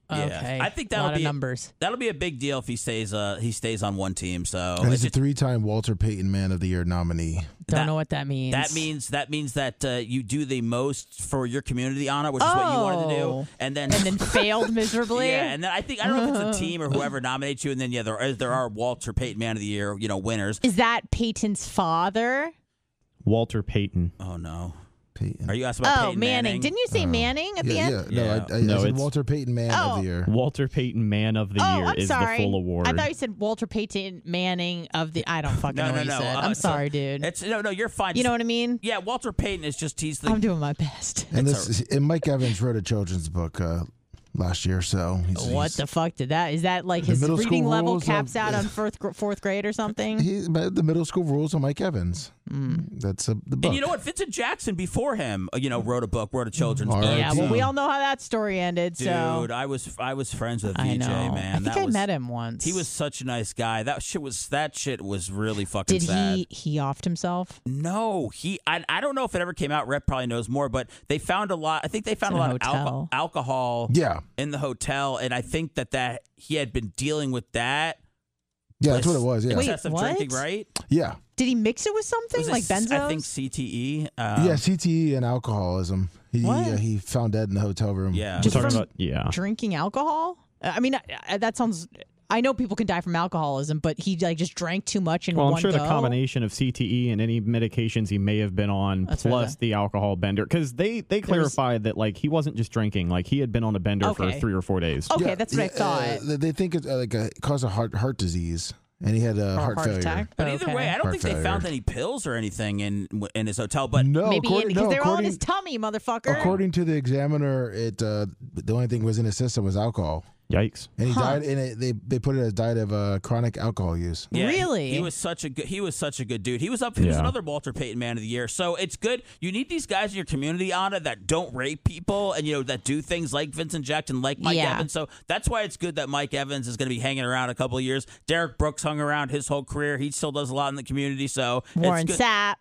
Yeah. Okay. I think a that'll lot be of numbers. That'll be a big deal if he stays. Uh, he stays on one team. So And he's a it's- three-time Walter Payton Man of the Year nominee. Don't that- know what that means. That means that means that uh, you do the most for your community honor, which is what you wanted to do, Oh. and then and then failed miserably. yeah, and then I think I don't know if it's a team or whoever nominates you, and then yeah, there are, there are Walter Payton Man of the Year, you know, winners. Is that Peyton's father? Walter Payton. Oh no, Payton. are you asking about Oh, Peyton Manning. Manning? Didn't you say Manning at the yeah, end? yeah, Yeah. no, I, I, No, I said it's- Walter Payton Man Oh. of the Year. Walter Payton Man of the Oh, Year I'm is sorry. the full award. I thought you said Walter Payton Manning of the. I don't fucking No, know no, what you no. said. Uh, I'm so sorry, dude. It's no, no, you're fine. You know Just- what I mean? Yeah, Walter Payton is just he's the I'm doing my best. And It's this, and Mike Evans wrote a children's book uh, last year, so he's, What he's, the fuck did that? Is that like The his middle reading school level rules caps of- out on fourth gr- fourth grade or something? he, the middle school rules on Mike Evans. Mm. That's a, the book. And you know what? Vincent Jackson before him, uh, you know, wrote a book, wrote a children's All book. right. Yeah, well, we all know how that story ended. Dude, so I was I was friends with I V J, know. man. I think that I was, met him once. He was such a nice guy. That shit was that shit was really fucking Did sad. he he offed himself? No, he. I, I don't know if it ever came out. Rep probably knows more, but they found a lot. I think they found It's a in lot a of alco- hotel. alcohol yeah, in the hotel, and I think that that he had been dealing with that. yeah, that's what it was. Yeah, Wait, excessive what? drinking, right? yeah, Did he mix it with something Was it like s- benzos? I think C T E. Um, yeah. C T E and alcoholism. He What? uh, he found dead in the hotel room. Yeah. We're Just talking from- about yeah. Drinking alcohol? I mean, I, I, that sounds. I know people can die from alcoholism, but he like just drank too much in Well, I'm one sure go. the combination of C T E and any medications he may have been on, That's what I plus thought. the alcohol bender, because they they clarified that like he wasn't just drinking, like he had been on a bender for Okay. three or four dadays. Okay, Yeah, that's what I yeah, thought. Uh, they- they think it's uh, like a, it caused a heart heart disease, and he had a Or heart, heart failure. attack. But Oh, either okay. way, I don't Heart think they failure. found any pills or anything in in his hotel. But No, Maybe according, because no, they're all in according, his tummy, motherfucker. according to the examiner, it uh, the only thing was in his system was alcohol, Yikes! and he Huh. died. And it, they they put it as died of uh, chronic alcohol use. yeah, he- Really? he, was such a good. He was such a good dude. He was up. He was Yeah. another Walter Payton Man of the Year. So it's good. You need these guys in your community, Anna, that don't rape people and you know that do things like Vincent Jackson, like Mike Yeah. Evans. So that's why it's good that Mike Evans is going to be hanging around a couple of years. Derek Brooks hung around his whole career. He still does a lot in the community. So Warren it's good. Sapp.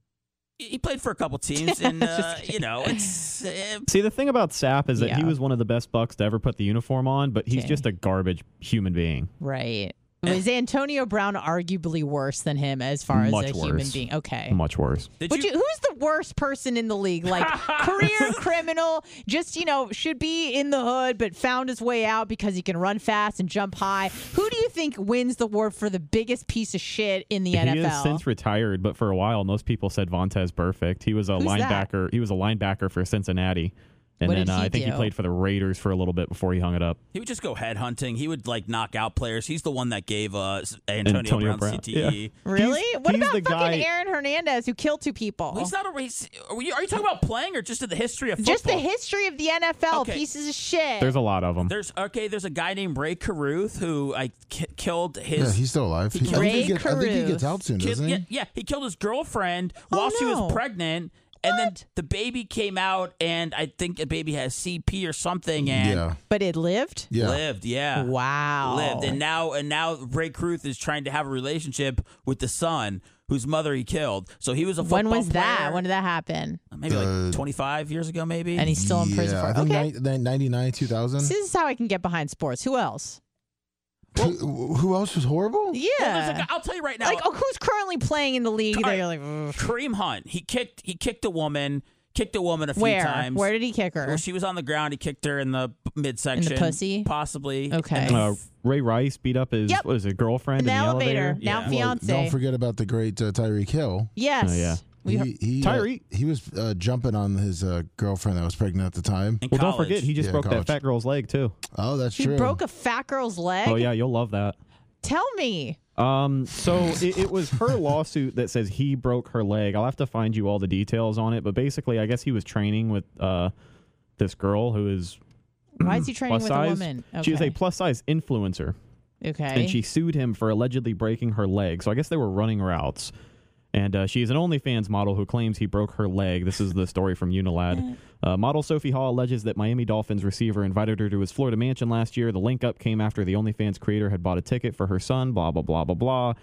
He played for a couple teams, and Just uh, you know it's. Uh, See, the thing about Sapp is that he Yeah. was one of the best Bucks to ever put the uniform on, but he's Okay. just a garbage human being. Right. Was Antonio Brown arguably worse than him as far as Much a human worse. being? Okay. Much worse. did Would you, who's the worst person in the league? Like career criminal, just you know, should be in the hood, but found his way out because he can run fast and jump high. Who do you think wins the award for the biggest piece of shit in the He N F L? has since retired, but for a while, most people said Vontez Perfect. He was a Who's that? linebacker. He was a linebacker for Cincinnati, and What then did uh, he I think do? he played for the Raiders for a little bit before he hung it up. He would just go head hunting. He would like knock out players. He's the one that gave uh, Antonio, Antonio Brown, Brown, C T E. Really? He's- what he's about the fucking guy- Aaron Hernandez who killed two people? Well, he's not a race. Are you, are you talking about playing or just in the history of football? just the history of the N F L. Okay. Pieces of shit. There's a lot of them. There's okay. There's a guy named Ray Caruth who I ki- killed Yeah, his. he's still alive. He, I, think Ray he gets, I think he Caruth. gets out soon, kid- doesn't he? yeah, yeah, he killed his girlfriend Oh, while she no. was pregnant, and then What? the baby came out, and I think the baby has C P or something, and Yeah, but it lived? yeah. lived. Yeah, Wow. lived, and now and now Ray Caruth is trying to have a relationship with the son whose mother he killed. So he was a football When was that? player, When did that happen? maybe like Uh, twenty-five years ago, maybe. And he's still in prison yeah, for I think okay. nine- ninety-nine, two thousand. See, this is how I can get behind sports. Who else? Who, who else was horrible? Yeah. Well, there's a guy- I'll tell you right now. like, oh, who's currently playing in the league? All That right. you're like, "Ugh." Kareem Hunt. He kicked. He kicked a woman. Kicked a woman a few where? times. Where did he kick her? Well, she was on the ground. He kicked her in the midsection. pussy? Possibly. Okay. And then- Uh, Ray Rice beat up his Yep. what is it, girlfriend in the, elevator. Now Yeah. fiance. Don't forget about the great uh, Tyreek Hill. yes. Oh, yeah. We heard- He, he, uh, Tyreek. he was uh, jumping on his uh, girlfriend that was pregnant at the time. in Well, don't college. forget, he just Yeah, broke college. that fat girl's leg too. Oh, that's he true. broke a fat girl's leg. Oh yeah, you'll love that. Tell me. Um, so it, it was her lawsuit that says he broke her leg. I'll have to find you all the details on it, but basically, I guess he was training with uh this girl who is Why is he training plus with size. a woman? Okay. She is a plus size influencer, okay. and she sued him for allegedly breaking her leg. So I guess they were running routes. And uh, she is an OnlyFans model who claims he broke her leg. This is the story from Unilad. Uh, model Sophie Hall alleges that Miami Dolphins receiver invited her to his Florida mansion last year. The link up came after the OnlyFans creator had bought a ticket for her son, blah, blah, blah, blah, blah.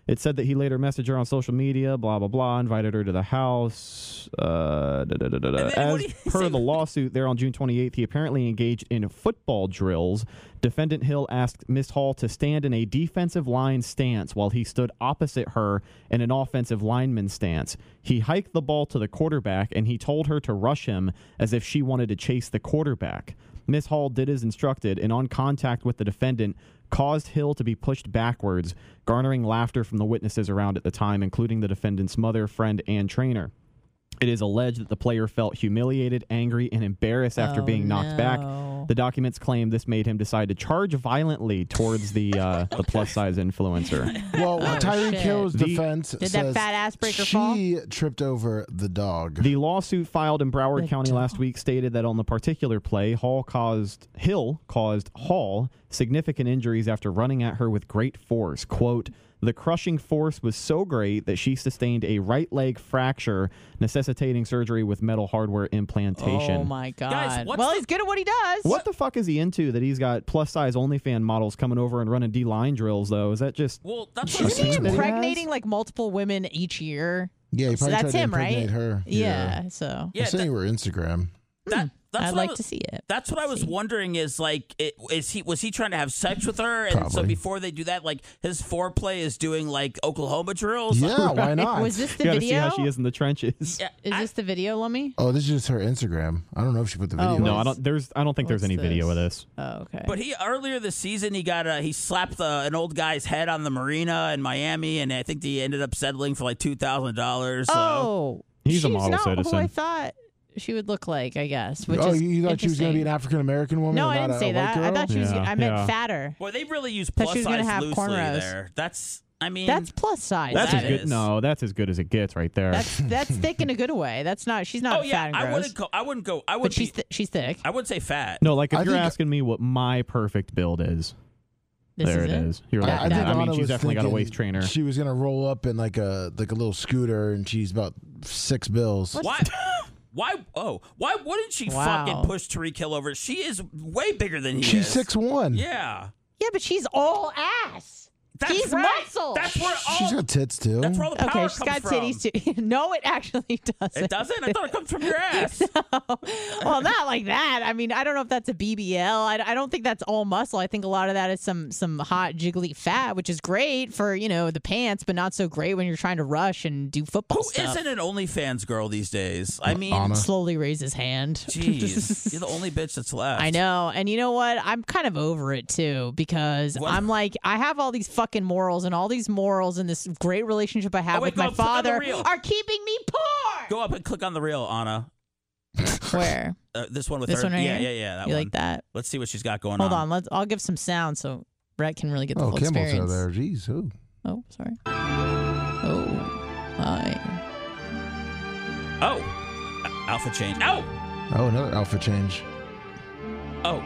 It said that he later messaged her on social media, blah, blah, blah, invited her to the house. Uh, da, da, da, da, da. As per the lawsuit there on June twenty-eighth, he apparently engaged in football drills. Defendant Hill asked Miss Hall to stand in a defensive line stance while he stood opposite her in an offensive lineman stance. He hiked the ball to the quarterback, and he told her to rush him as if she wanted to chase the quarterback. Miss Hall did as instructed, and on contact with the defendant, caused Hill to be pushed backwards, garnering laughter from the witnesses around at the time, including the defendant's mother, friend, and trainer. It is alleged that the player felt humiliated, angry, and embarrassed after Oh, being knocked no. back. The documents claim this made him decide to charge violently towards the uh, the plus-size influencer. Well, Oh, Tyreek shit. Hill's The- defense Did that says fat ass breaker she tripped over the dog. The lawsuit filed in Broward The County last dog. week stated that on the particular play, Hall caused Hill caused Hall significant injuries after running at her with great force. Quote, the crushing force was so great that she sustained a right leg fracture, necessitating surgery with metal hardware implantation. Oh my god! Guys, what's well, the- he's good at what he does. What the fuck is he into that he's got plus-size OnlyFans models coming over and running D-line drills, though? Is that just... Well, that's what Isn't he that he impregnating has? like multiple women each year? yeah, he So probably that's tried him, to impregnate right? her. Yeah. So Yeah, I'm saying that, we're Instagram. that, that's I'd what I like was- to see it. That's what I was See. wondering. Is like, it, is he was he trying to have sex with her? And so Probably. before they do that, like his foreplay is doing like Oklahoma drills. Yeah, why not? Was this the You gotta video? see how she is in the trenches. Yeah, Is I- this the video, Lummy? Oh, this is just her Instagram. I don't know if she put the Oh, video. No, up. I don't. There's. I don't think there's What's any video of this? this. Oh, okay. But he earlier this season he got a he slapped uh, an old guy's head on the marina in Miami, and I think he ended up settling for like two thousand dollars. So. oh, He's a she's model not citizen. Who I thought she would look like, I guess. Which Oh, is you you thought she was going to be an interesting. African American woman? No, and I not didn't a, say a that. white girl? I thought she was. Yeah, I meant yeah. fatter. Boy, they really use Thought plus she was gonna size have loosely cornrows. there. That's I mean That's plus size. That's That as good. is. No, that's as good as it gets right there. That's that's thick in a good way. That's not. She's not oh fat yeah, and I gross. wouldn't go. I wouldn't go. I would. but she's be, th- she's thick. I wouldn't say fat. no, like if I you're think- asking me what my perfect build is, This there is it is. You're I, looking I at think it. I mean, Anna she's was definitely got a thinking waist trainer. She was gonna roll up in like a like a little scooter, and she's about six bills. Why? Why? Oh, why wouldn't she Wow. fucking push Tariq Hill over? She is way bigger than he She's is. six one. Yeah, Yeah, but she's all ass. that's He's right. muscle. That's where all. She's got tits too. that's where all the power Okay, she's comes got from. titties too. No, it actually doesn't. It doesn't. I thought it comes from your ass. Well, not like that. I mean, I don't know if that's a B B L. I, I don't think that's all muscle. I think a lot of that is some some hot jiggly fat, which is great for you know the pants, but not so great when you're trying to rush and do football Who stuff. isn't an OnlyFans girl these days? I mean, Anna. Slowly raise his hand. jeez, you're the only bitch that's left. I know. And you know what? I'm kind of over it too because What? I'm like, I have all these fucking morals, and all these morals and this great relationship I have Oh, wait, with my go click on the father reel. are keeping me poor. Go up and click on the reel, Anna. Where? Uh, this one with This her. one right yeah, here? yeah, yeah. That You one. like that? Let's see what she's got going Hold on. on. Let's. I'll give some sound so Brett can really get the Oh, full Kimball's experience. out there. Jeez, who? Oh, sorry. Oh, hi. Oh, A- alpha change. Oh, Oh, another outfit change. oh.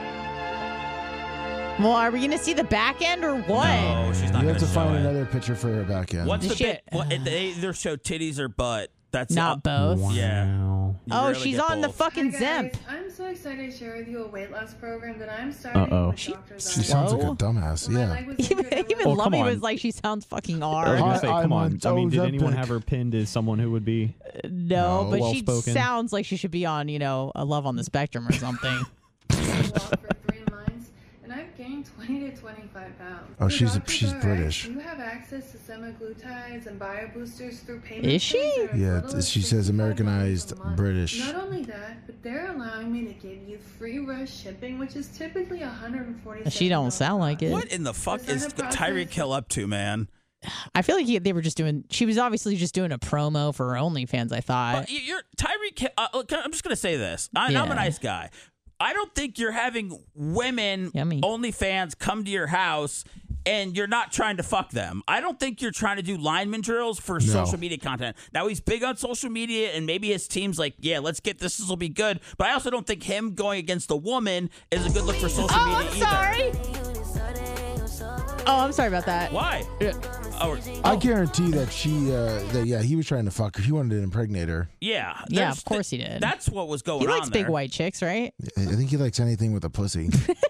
Well, are we gonna see the back end or what? No, she's not You going have to show find it. another picture for her back end. What's the Shit. bit? What, they either show titties or butt. That's Not uh, both. Yeah. Wow. You Oh, rarely she's get on the both. fucking Hi guys, Zemp. I'm so excited to share with you a weight loss program that I'm starting Uh-oh. with She- Doctor She Zyme. sounds like a Slow? dumbass. When my Yeah. leg was Even, injured, I even Oh, come Lummy on. was like, she sounds fucking I was hard. gonna Hi, say, I'm come on on. I mean, did anyone Ozempic. have her pinned as someone who would be? No, No, but well she spoken. sounds like she should be on, you know, a Love on the Spectrum or something. walked for three months, and I've gained twenty to twenty-five pounds. Oh, So she's- Doctor she's Zyme, British. You have access to semaglutides and bio boosters through payment. Is she? plans that are as Yeah, little as she says sixty-five dollars Americanized a month. British. Not only that, but they're allowing me to give you free rush shipping, which is typically one hundred forty. She don't sound like it. What in the fuck The is sign-up process- Tyreek Hill up to, man? I feel like he, they were just doing. She was obviously just doing a promo for her OnlyFans. I thought. But you- you're Tyreek. Hill- Uh, look, I'm just gonna say this. I, I'm Yeah. a nice guy. I don't think you're having women Yummy. OnlyFans come to your house and you're not trying to fuck them. I don't think you're trying to do lineman drills for social media content. Now, he's big on social media, and maybe his team's like, yeah, let's get this. This will be good. But I also don't think him going against a woman is a good look for social oh, media I'm either. sorry. Oh, I'm sorry about that. Why? Oh, I guarantee that she, uh, that yeah, he was trying to fuck her. He wanted to impregnate her. yeah. Yeah, there's of course th- he did. That's what was going He on likes big there. white chicks, right? I I think he likes anything with a pussy.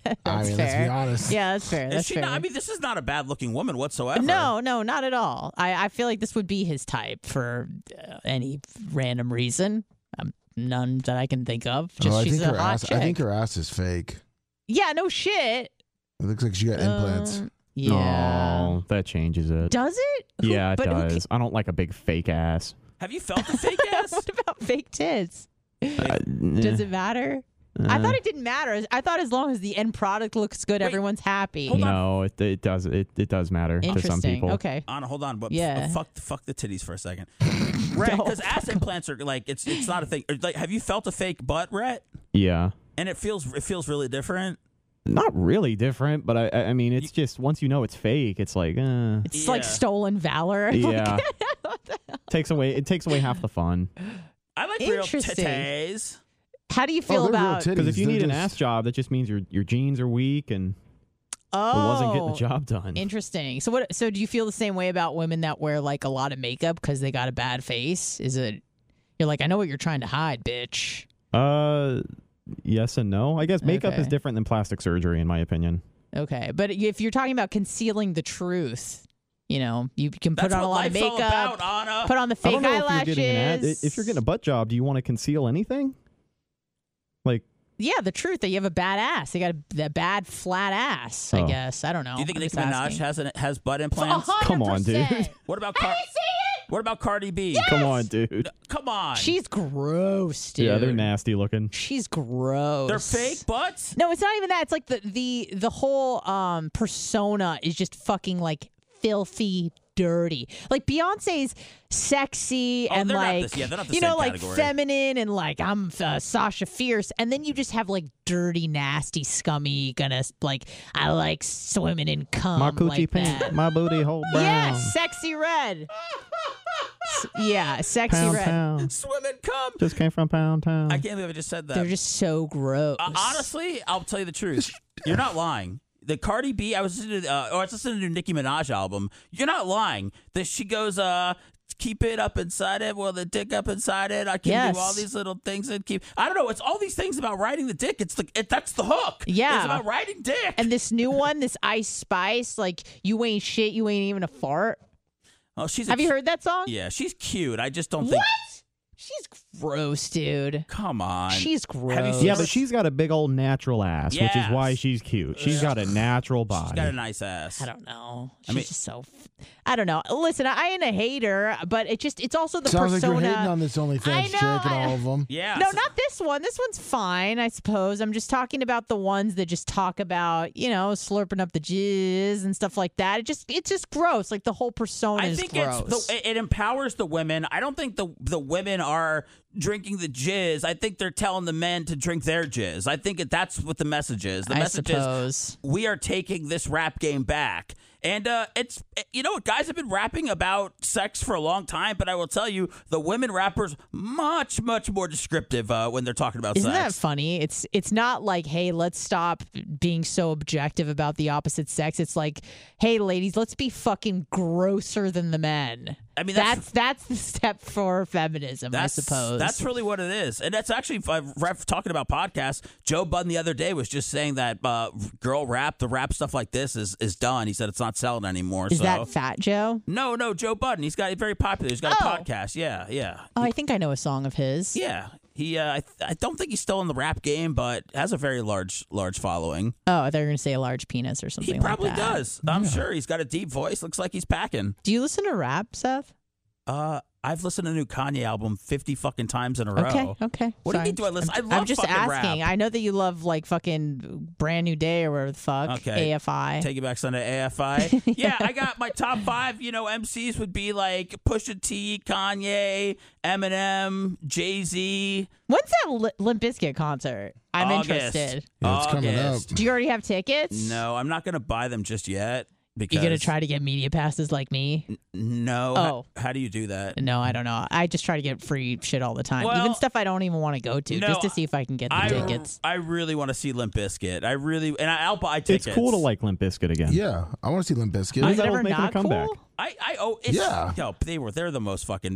I mean, fair. let's be honest. Yeah, that's fair. Is That's she fair. not, I mean, this is not a bad looking woman whatsoever. No, no, not at all. I, I feel like this would be his type for uh, any random reason. Um, none that I can think of. Just Oh, I she's think a her hot ass. chick. I think her ass is fake. Yeah, no shit. It looks like she got implants. Um, yeah. Oh, that changes it. Does it? Who- yeah, it but who does. I don't like a big fake ass. Have you felt the fake ca- ass? what about fake tits? Uh, Does it matter? I uh, thought it didn't matter. I thought as long as the end product looks good, Wait, everyone's happy. hold on. No, it it does it it does matter to some Interesting. people. Okay. Anna, hold on, but Yeah. f- fuck, fuck the titties for a second, Rhett. No, Because ass implants are like it's it's not a thing. Or, Like, have you felt a fake butt, Rhett? Yeah. And it feels it feels really different. Not really different, but I I I mean it's just once you know it's fake, it's like uh It's like Yeah. stolen valor. yeah. takes away it takes away half the fun. I like real Interesting. titties. How do you feel Oh, they're real about? titties. Because if you They're need an just- ass job, that just means your your genes are weak and Oh, it wasn't getting the job done. Interesting. So what? So do you feel the same way about women that wear like a lot of makeup because they got a bad face? Is it? You're like, I know what you're trying to hide, bitch. Uh, yes and no. I guess makeup Okay. is different than plastic surgery, in my opinion. Okay, but if you're talking about concealing the truth, you know, you can put That's on what a lot of life's all makeup, about, Anna. put on the I fake don't know eyelashes. if you're getting an ad, if you're getting a butt job, do you want to conceal anything? Like, yeah, the truth that you have a bad ass. You got a, a bad flat ass. I Oh. guess I don't know. Do you think I'm Nicki just Minaj asking. has an, has butt A implants? hundred Come on, dude. percent. What about Car- What about Cardi B? come on, dude. Come on. She's gross, dude. Yeah, they're nasty looking. She's gross. They're fake butts? No, it's not even that. It's like the the the whole um persona is just fucking like filthy dirty. Like Beyonce's sexy Oh, and they're not like this- yeah, they're not the you same know like category. feminine and like I'm uh, Sasha Fierce, and then you just have like dirty, nasty, scummy, gonna like I like swimming in cum My coochie like pink, that. my booty hole brown. Yes, sexy red. S- yeah, sexy pound red. pound. Swimming cum. Just came from Pound Town. I can't believe I just said that. They're just so gross. Uh, honestly, I'll tell you the truth. You're not lying. The Cardi B, I was listening to, uh, or I was listening to the Nicki Minaj album. You're not lying. That she goes, uh, keep it up inside it, well, the dick up inside it. I can Yes. do all these little things and keep. I don't know. It's all these things about riding the dick. It's the it, that's the hook. Yeah. it's about riding dick. And this new one, this Ice Spice, like you ain't shit, you ain't even a fart. oh, she's. A Have you cu- heard that song? Yeah, she's cute. I just don't What? think. She's gross, dude. Come on. She's Have you gross. seen yeah, her- but she's got a big old natural ass, which is Yes. why she's cute. She's got a natural body. She's got a nice ass. I don't know. She's I mean- just so. I don't know. Listen, I ain't a hater, but it just it's also the Sounds like persona. you're hating on this I OnlyFans chick know, and I- all of them. Yeah. No, so- not this one. This one's fine, I suppose. I'm just talking about the ones that just talk about, you know, slurping up the jizz and stuff like that. It just it's just gross. Like the whole persona I is think gross. it's the, it- it empowers the women. I don't think the the women are drinking the jizz. I think they're telling the men to drink their jizz. I think it, that's what the message is. The I message suppose. is we are taking this rap game back. And uh, it's you know guys have been rapping about sex for a long time, but I will tell you the women rappers much much more descriptive uh, when they're talking about Isn't that sex. funny? It's it's not like, hey, let's stop being so objective about the opposite sex. It's like, hey, ladies, let's be fucking grosser than the men. I mean, that's that's- that's the step for feminism, That's, I suppose. That's really what it is. And that's actually, if I'm ref- talking about podcasts, Joe Budden the other day was just saying that uh, girl rap, the rap stuff like this is, is done. He said it's not selling anymore. Is so. that Fat Joe? No, no, Joe Budden. He's got very popular. He's got Oh. a podcast. Yeah, yeah. Oh, I think I know a song of his. Yeah. He, uh, I, th- I don't think he's still in the rap game, but has a very large, large following. Oh, I thought you were going to say a large penis or something He probably like that. does. I'm sure he's got a deep voice. Looks like he's packing. Do you listen to rap, Seth? Uh, I've listened to the new Kanye album fifty fucking times in a row. Okay, okay. What do you Sorry. mean do I listen? I'm, I love I'm just fucking asking. rap. I know that you love like fucking Brand New Day or whatever the fuck. Okay. A F I. Take it back Sunday, A F I. Yeah, I got my top five, you know, M Cs would be like Pusha T, Kanye, Eminem, Jay-Z. When's that Li- Limp Bizkit concert? I'm August. interested. Yeah, it's coming up. August. Do you already have tickets? No, I'm not going to buy them just yet. Because You gonna try to get media passes like me? No. Oh. How, how do you do that? No, I don't know. I just try to get free shit all the time, Well, even stuff I don't even want to go to, no, just to see if I can get the I, tickets. I really want to see Limp Bizkit. I really, and I'll buy tickets. It's cool to like Limp Bizkit again. Yeah, I want to see Limp Bizkit. Is that it was ever making a not comeback. cool? I, I, oh, it's, Yeah. Yo, they were, they're the most fucking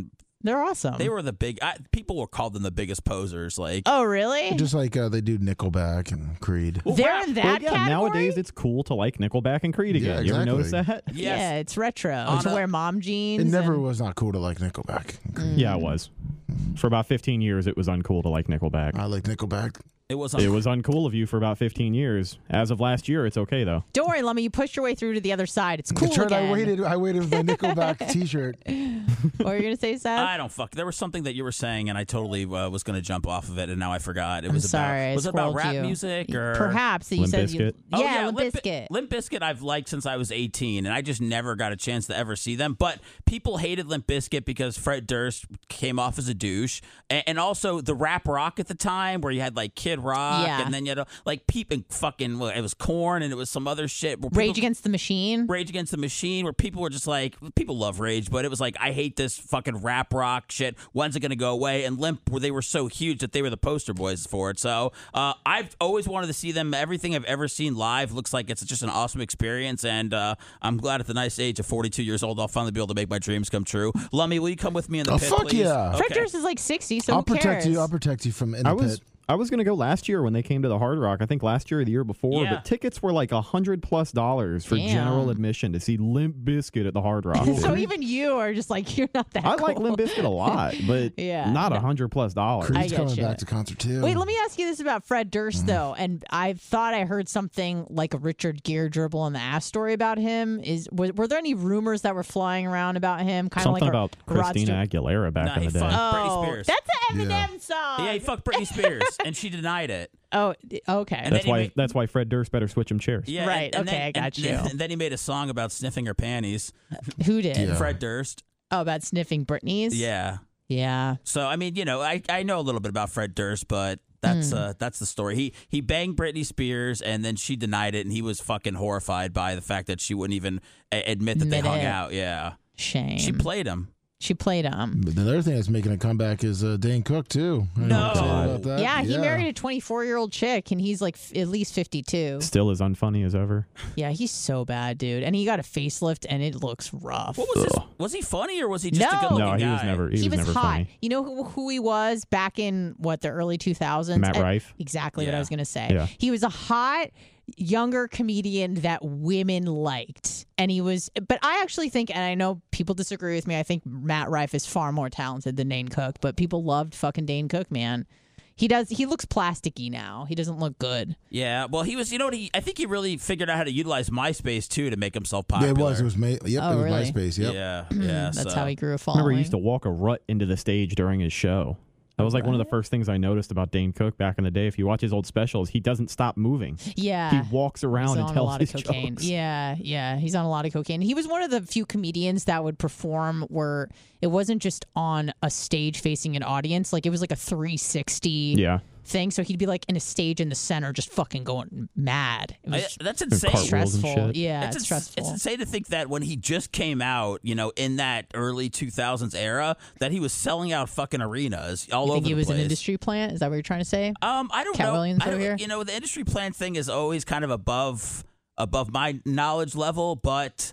They're awesome. They were the big. I, people were called them the biggest posers. Like, oh, really? Just like uh, they do Nickelback and Creed. Well, They're rap- in that Well, yeah, category? nowadays it's cool to like Nickelback and Creed Yeah, again. You ever notice exactly. that? Yes. Yeah, it's retro. On to a- wear mom jeans. It never and- was not cool to like Nickelback. and Creed. Yeah, it was. For about fifteen years, it was uncool to like Nickelback. I like Nickelback. it was. It was uncool of you for about fifteen years. As of last year, it's okay, though. Don't worry, Lummy. You pushed your way through to the other side. It's cool That's right. again. I waited. I waited with my Nickelback T-shirt. What were you gonna say, Seth? I don't fuck. There was something that you were saying, and I totally uh, was going to jump off of it, and now I forgot. It I'm was sorry. I about. Was it about squirreled rap you. music or Perhaps that you Limp said you. Bizkit? Oh, Yeah, Limp Limp, Bizkit. Limp Bizkit I've liked since I was eighteen, and I just never got a chance to ever see them. But people hated Limp Bizkit because Fred Durst came off as a douche, and, and also the rap rock at the time, where you had like Kid Rock, Yeah. and then you had like people fucking. Well, it was Korn, and it was some other shit. Where Rage people- Against the Machine. Rage Against the Machine, where people were just like, people love Rage, but it was like, I hate this fucking rap rock shit. When's it going to go away? And Limp, where they were so huge that they were the poster boys for it. So uh, I've always wanted to see them. Everything I've ever seen live looks like it's just an awesome experience. And uh, I'm glad at the nice age of forty-two years old, I'll finally be able to make my dreams come true. Lummy, will you come with me in the Oh, pit, fuck please? yeah. Fred Okay. Durst is like sixty, so I'll who protect cares? you. I'll protect you from in the I was pit. I was gonna go last year when they came to the Hard Rock. I think last year or the year before, Yeah. but tickets were like a hundred plus dollars for Damn. general admission to see Limp Bizkit at the Hard Rock. So even you are just like, you're not that I cool. like Limp Bizkit a lot, but Yeah, not a no. hundred plus dollars. I Creed's get coming you. back to concert too. Wait, let me ask you this about Fred Durst, though. And I thought I heard something like a Richard Gere dribble on the ass story about him. Is were, were there any rumors that were flying around about him? Kind Something of like about a Rod Christina Stewart- Aguilera back Nah, in he the day. fucked- Britney Oh, Spears. that's an Yeah. Eminem song. Yeah, he fucked Britney Spears, and she denied it. Oh, d- okay. And That's then he why. made- That's why Fred Durst better switch him chairs. Yeah, Right, and- and okay, then- I got and, you. And then he made a song about sniffing her panties. Who did? Yeah. Fred Durst. Oh, about sniffing Britney's? Yeah. Yeah. So I mean, you know, I, I know a little bit about Fred Durst, but that's Hmm. uh that's the story. He he banged Britney Spears, and then she denied it, and he was fucking horrified by the fact that she wouldn't even a- admit that they Admit hung it. out. Yeah, Shame. she played him. She played him. But the other thing that's making a comeback is uh, Dane Cook too. I don't know what to say No. about that. Yeah, he married a twenty-four-year-old chick, and he's like f- at least fifty-two. Still as unfunny as ever. Yeah, he's so bad, dude. And he got a facelift, and it looks rough. What was his? Ugh. Was he funny, or was he just No. a good-looking No, he guy? was never. He, He was, was never hot. funny. You know who, who he was back in what the early two thousands? Matt And- Rife. Exactly what I Yeah. was gonna say. Yeah. He was a hot younger comedian that women liked, and he was. But I actually think, and I know people disagree with me. I think Matt Rife is far more talented than Dane Cook, but people loved fucking Dane Cook, man. He does. He looks plasticky now. He doesn't look good. Yeah, well, he was. You know what? He I think he really figured out how to utilize MySpace too to make himself Yeah, popular. it was. It was. Ma- yep, Oh, it was really? MySpace. Yep. Yeah, yeah. That's so. how he grew a following. Remember, he used to walk a rut into the stage during his show. That was like one of the first things I noticed about Dane Cook back in the day. If you watch his old specials, he doesn't stop moving. Yeah. He walks around He's and on a tells lot his of cocaine. jokes. Yeah, yeah. He's on a lot of cocaine. He was one of the few comedians that would perform where it wasn't just on a stage facing an audience. Like it was like a three sixty Yeah. thing. So he'd be like in a stage in the center, just fucking going mad. It I, was that's And insane. cartwheels and stressful. shit. Yeah, it's, it's, ins- stressful. it's insane to think that when he just came out, you know, in that early two thousands era, that he was selling out fucking arenas all you over think he the was place. an industry plant? Is that what you're trying to say? Um, I don't Cat know. Williams I over don't- here? You know, the industry plan thing is always kind of above above my knowledge level, but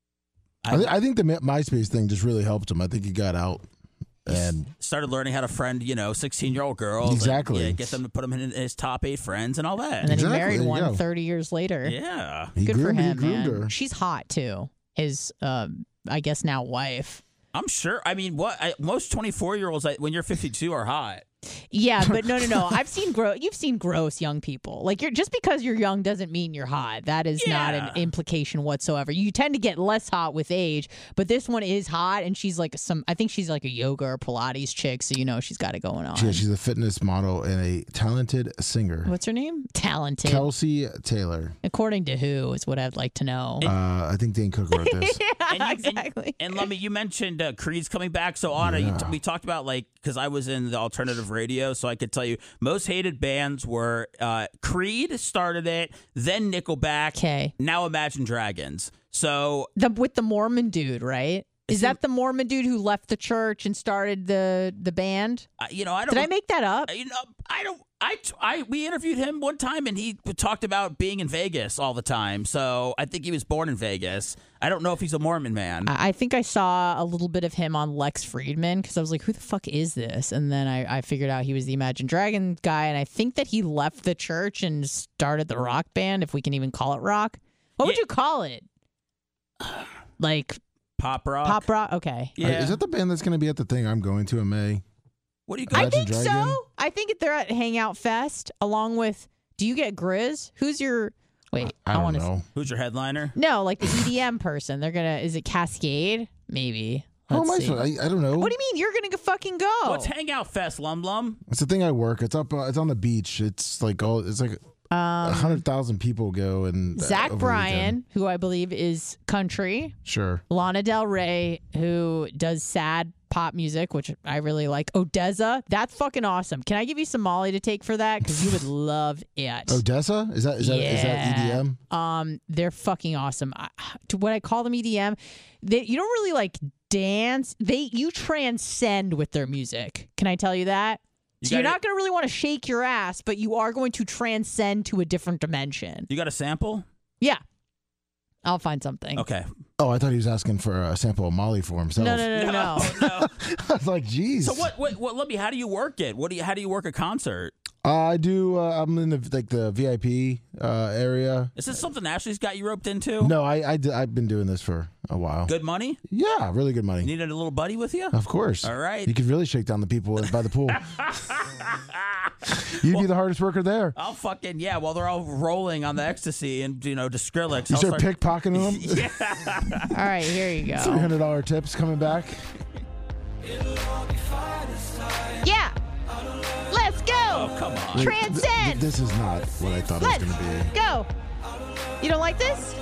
I, th- I think the My- MySpace thing just really helped him. I think he got out, and started learning how to friend, you know, sixteen year old girls. and, Exactly. yeah, get them to put them in his top eight friends and all that. And then Exactly, he married there you one go. thirty years later. yeah. he Good groomed, for he him, groomed man. her. She's hot too. His, um, I guess now wife. I'm sure. I mean, what I, most twenty-four year olds, when you're fifty-two, are hot. Yeah, but no, no, no. I've seen gross. You've seen gross young people. Like you're just because you're young doesn't mean you're hot. That is not an Yeah. implication whatsoever. You tend to get less hot with age, but this one is hot, and she's like some. I think she's like a yoga or Pilates chick, so you know she's got it going on. She- she's a fitness model and a talented singer. What's her name? Talented. Kelsey Taylor. According to who is what I'd like to know. Uh, I think Dane Cook wrote this. And you- and- exactly. And, Lummy, you mentioned uh, Creed's coming back. So, Anna, you Yeah. t- we talked about, like, because I was in the alternative radio, so I could tell you most hated bands were uh, Creed started it, then Nickelback, Okay. now Imagine Dragons. So, The with the Mormon dude, right? Is Is that the Mormon dude who left the church and started the the band? uh, you know, I don't Did I make that up? You know, I don't. I, I, we interviewed him one time, and he talked about being in Vegas all the time. So I think he was born in Vegas. I don't know if he's a Mormon man. I I think I saw a little bit of him on Lex Friedman because I was like, who the fuck is this? And then I, I figured out he was the Imagine Dragon guy, and I think that he left the church and started the rock band, if we can even call it rock. What would Yeah. you call it? Like Pop rock. pop rock? Okay. Yeah. Is that the band that's going to be at the thing I'm going to in May? What do you I got? Imagine think Dragon? so. I think they're at Hangout Fest along with. Do you get Grizz? Who's your? Wait, I don't wanna know. Who's your headliner? No, like the E D M person. They're gonna. Is it Cascade? Maybe. How am I? Let's see. so- I, I don't know. What do you mean you're gonna go fucking go? What's Hangout Fest, Lum Lum? It's the thing I work. It's up. Uh, it's on the beach. It's like all. It's like a um, hundred thousand people go and uh, Zach over the weekend. Bryan, who I believe is country. Sure. Lana Del Rey, who does sad pop music, which I really like. Odessa, that's fucking awesome. Can I give you some Molly to take for that? Because you would love it. Odessa? Is that is that is that E D M? Um, they're fucking awesome. I, to what I call them E D M, they you don't really like dance. They you transcend with their music. Can I tell you that? You So you're gotta- not going to really want to shake your ass, but you are going to transcend to a different dimension. You got a sample? Yeah, I'll find something. Okay. Oh, I thought he was asking for a sample of Molly for himself. No, no, no, no, no. no. I was like, geez. So what? What? What? Let me. How do you work it? What do you? How do you work a concert? Uh, I do. Uh, I'm in the like the V I P uh, area. Is this something Ashley's got you roped into? No, I, I have been doing this for a while. Good money? Yeah, really good money. You needed a little buddy with you? Of course. All right. You could really shake down the people by the pool. You'd be the hardest worker there. I'll fucking yeah. While they're all rolling on the ecstasy and you know the Skrillex, You I'll start pickpocketing them. All right, here you Three go. hundred dollar tips coming back. Yeah, let's go. Oh come on. Like, Transcend. th- this is not what I thought Let's it was going to be. go. You don't like this?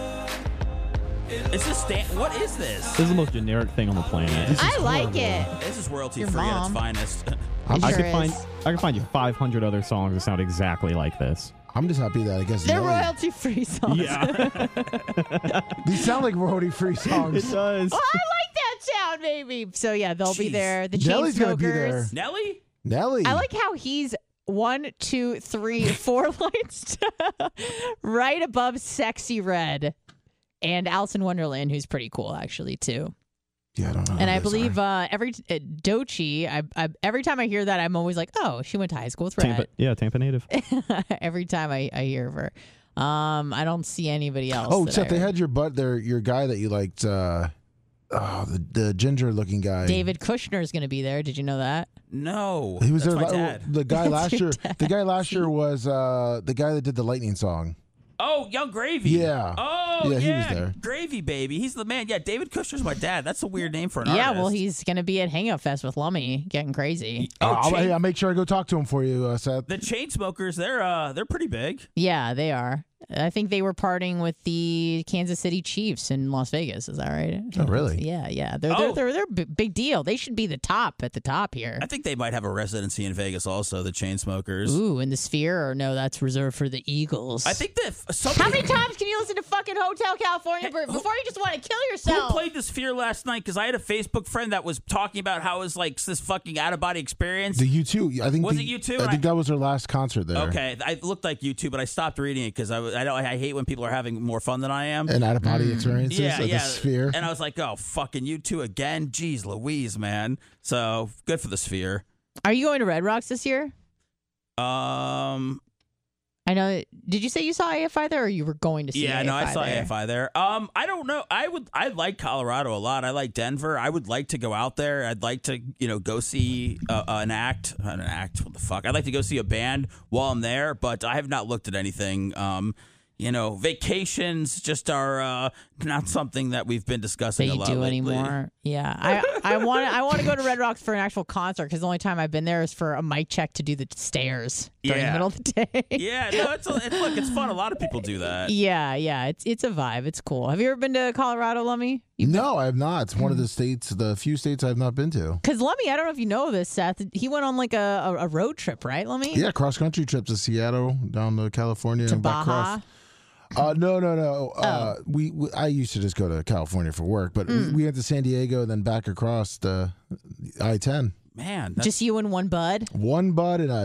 Is this sta- What is this? This is the most generic thing on the planet. This is I like horrible. it. This is royalty Your free at its mom. finest. It I sure could find is. I could find you five hundred other songs that sound exactly like this. I'm just happy that I guess They're Nelly- royalty free songs. Yeah, These sound like royalty free songs. it does. Oh, I like that sound, baby. So yeah, they'll be Jeez. there. The Nelly's gonna be Chainsmokers. Nelly? Nelly. I like how he's one, two, three, four lines right above Sexy Red and Alice in Wonderland, who's pretty cool actually too. Yeah, I don't know. And who I those believe are. uh, every uh, Doechii, I, I every time I hear that, I'm always like, oh, she went to high school with Red. Tampa, yeah, Tampa native. Every time I, I hear of her. Um, I don't see anybody else. Oh, that except I they heard. had your butt there. Your guy that you liked. Uh, oh, the the ginger looking guy. David Kushner is going to be there. Did you know that? No. He was That's there. my la- dad. The guy That's last your year. dad. The guy last year was uh, the guy that did the lightning song. Oh, Young Gravy. Yeah. Oh, Yeah, yeah. he was there. Gravy baby. He's the man. Yeah, David Kushner's my dad. That's a weird name for an Yeah, artist. well, he's going to be at Hangout Fest with Lummy, getting crazy. Oh, Uh, I'll, Chain- hey, I'll make sure I go talk to him for you, uh, Seth. the Chainsmokers, they're uh they're pretty big. Yeah, they are. I think they were partying with the Kansas City Chiefs in Las Vegas. Is that right? Oh, really? Yeah, yeah. They're Oh. they're they're, they're a b- big deal. They should be the top at the top here. I think they might have a residency in Vegas also, the Chainsmokers. Ooh, in the Sphere, or no? That's reserved for the Eagles. I think that if somebody How many times can you listen to fucking Hotel California Hey, who- before you just want to kill Who yourself? played the Sphere last night? Because I had a Facebook friend that was talking about how it was like this fucking out of body experience. The U two. I think Was the, it U two? I think I- that was their last concert there. Okay, I it looked like you too, but I stopped reading it because I, was- I don't I hate when people are having more fun than I am. And out of body experiences yeah, at yeah. the Sphere. And I was like, oh, fucking you two again? Jeez Louise, man. So good for the Sphere. Are you going to Red Rocks this year? Um, I know. Did you say you saw A F I there, or you were going to see? yeah, A F I no, I saw there? A F I there. Um, I don't know. I would. I like Colorado a lot. I like Denver. I would like to go out there. I'd like to, you know, go see uh, an act. Not an act. What the fuck? I'd like to go see a band while I'm there, but I have not looked at anything. Um, you know, vacations just are uh, not something that we've been discussing That a you lot do lately. anymore. Yeah, I I want I want to go to Red Rocks for an actual concert because the only time I've been there is for a mic check to do the stairs during Yeah. the middle of the day. Yeah, no, it's, a, it's look, it's fun. A lot of people do that. yeah, yeah, it's it's a vibe. It's cool. Have you ever been to Colorado, Lummy? No, I have not. It's Mm. one of the states, the few states I've not been to. Because Lummy, I don't know if you know this, Seth. He went on like a, a, a road trip, right, Lummy? Yeah, cross country trips to Seattle, down to California, To and back Baja. across. Uh, no, no, no. Oh. Uh, we, we I used to just go to California for work, but Mm. we, we went to San Diego, then back across the I ten. Man, that's, Just you and one bud. One bud and a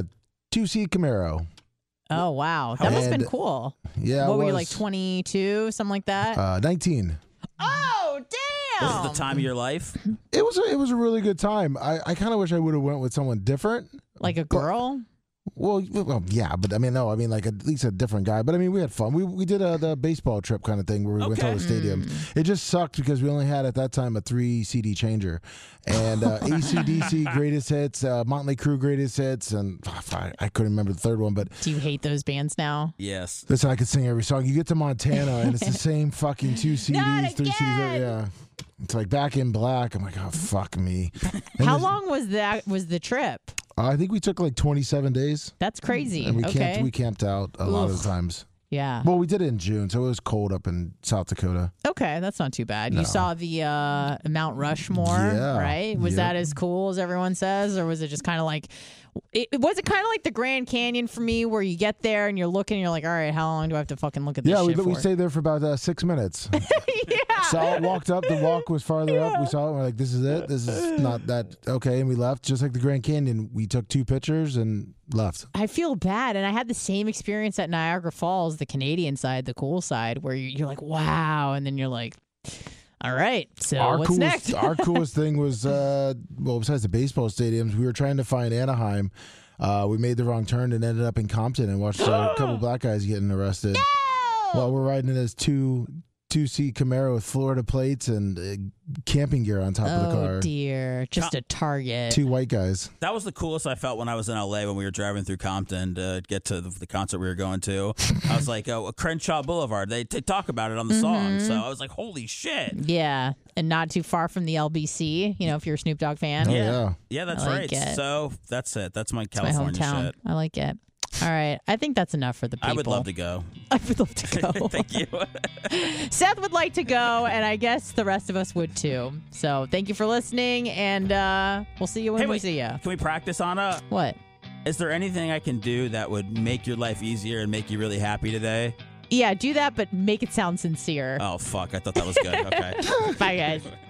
two-seat Camaro. Oh, wow. That must have been And- cool. Yeah, What it were you, was, like twenty-two, something like that? Uh, nineteen. oh, damn. Was it the time of your life? It was a, it was a really good time. I, I kind of wish I would have went with someone different. Like a girl? Well, well, yeah, but I mean, no, I mean, like at least a different guy. But I mean, we had fun. We we did a the baseball trip kind of thing where we went to all the stadiums. It just sucked because we only had at that time a three C D changer, and uh, A C D C greatest hits, uh, Motley Crue greatest hits, and oh, I, I couldn't remember the third one. But Do you hate those bands now? Yes. listen, I could sing every song. You get to Montana, and it's the same fucking two C Ds, Not three C Ds. again! Yeah, it's like Back in Black. I'm like, oh fuck me. And How this- long was that? Was the trip? Uh, I think we took like twenty-seven days. That's crazy. And we okay. camped. We camped out a lot of Ugh. the times. yeah. Well, we did it in June, so it was cold up in South Dakota. Okay, that's not too bad. No. You saw the uh, Mount Rushmore, Yeah. right? Was Yep. that as cool as everyone says, or was it just kind of like? It, was it kind of like the Grand Canyon for me, where you get there and you're looking, and you're like, all right, how long do I have to fucking look at this Yeah, we, shit we for? stayed there for about uh, six minutes. yeah. Saw it, walked up. The walk was farther up. We saw it. We're like, this is it. This is not that okay. And we left. Just like the Grand Canyon, we took two pictures and left. I feel bad, and I had the same experience at Niagara Falls, the Canadian side, the cool side, where you- you're like, wow, and then you're like, all right, so our what's coolest, next? our coolest thing was, uh, well, besides the baseball stadiums, we were trying to find Anaheim. Uh, we made the wrong turn and ended up in Compton and watched uh, a couple black guys getting arrested. While we're riding in his two two seat Camaro with Florida plates and uh, camping gear on top of the Oh car. dear, just a target. Two white guys. That was the coolest I felt when I was in L A when we were driving through Compton to get to the, the concert we were going to. I was like, oh, Crenshaw Boulevard. They, they talk about it on the song. So I was like, holy shit. Yeah, and not too far from the L B C. You know, if you're a Snoop Dogg fan. Oh, Yeah. yeah. Yeah, that's I like right. it. So that's it. That's my It's my California hometown. shit. I like it. All right, I think that's enough for the people. I would love to go. I would love to go. Thank you. Seth would like to go, and I guess the rest of us would too. So thank you for listening, and uh, we'll see you when Hey, we wait. see you. Can we practice on a? What? Is there anything I can do that would make your life easier and make you really happy today? Yeah, do that, but make it sound sincere. Oh, fuck. I thought that was good. Okay. Bye, guys.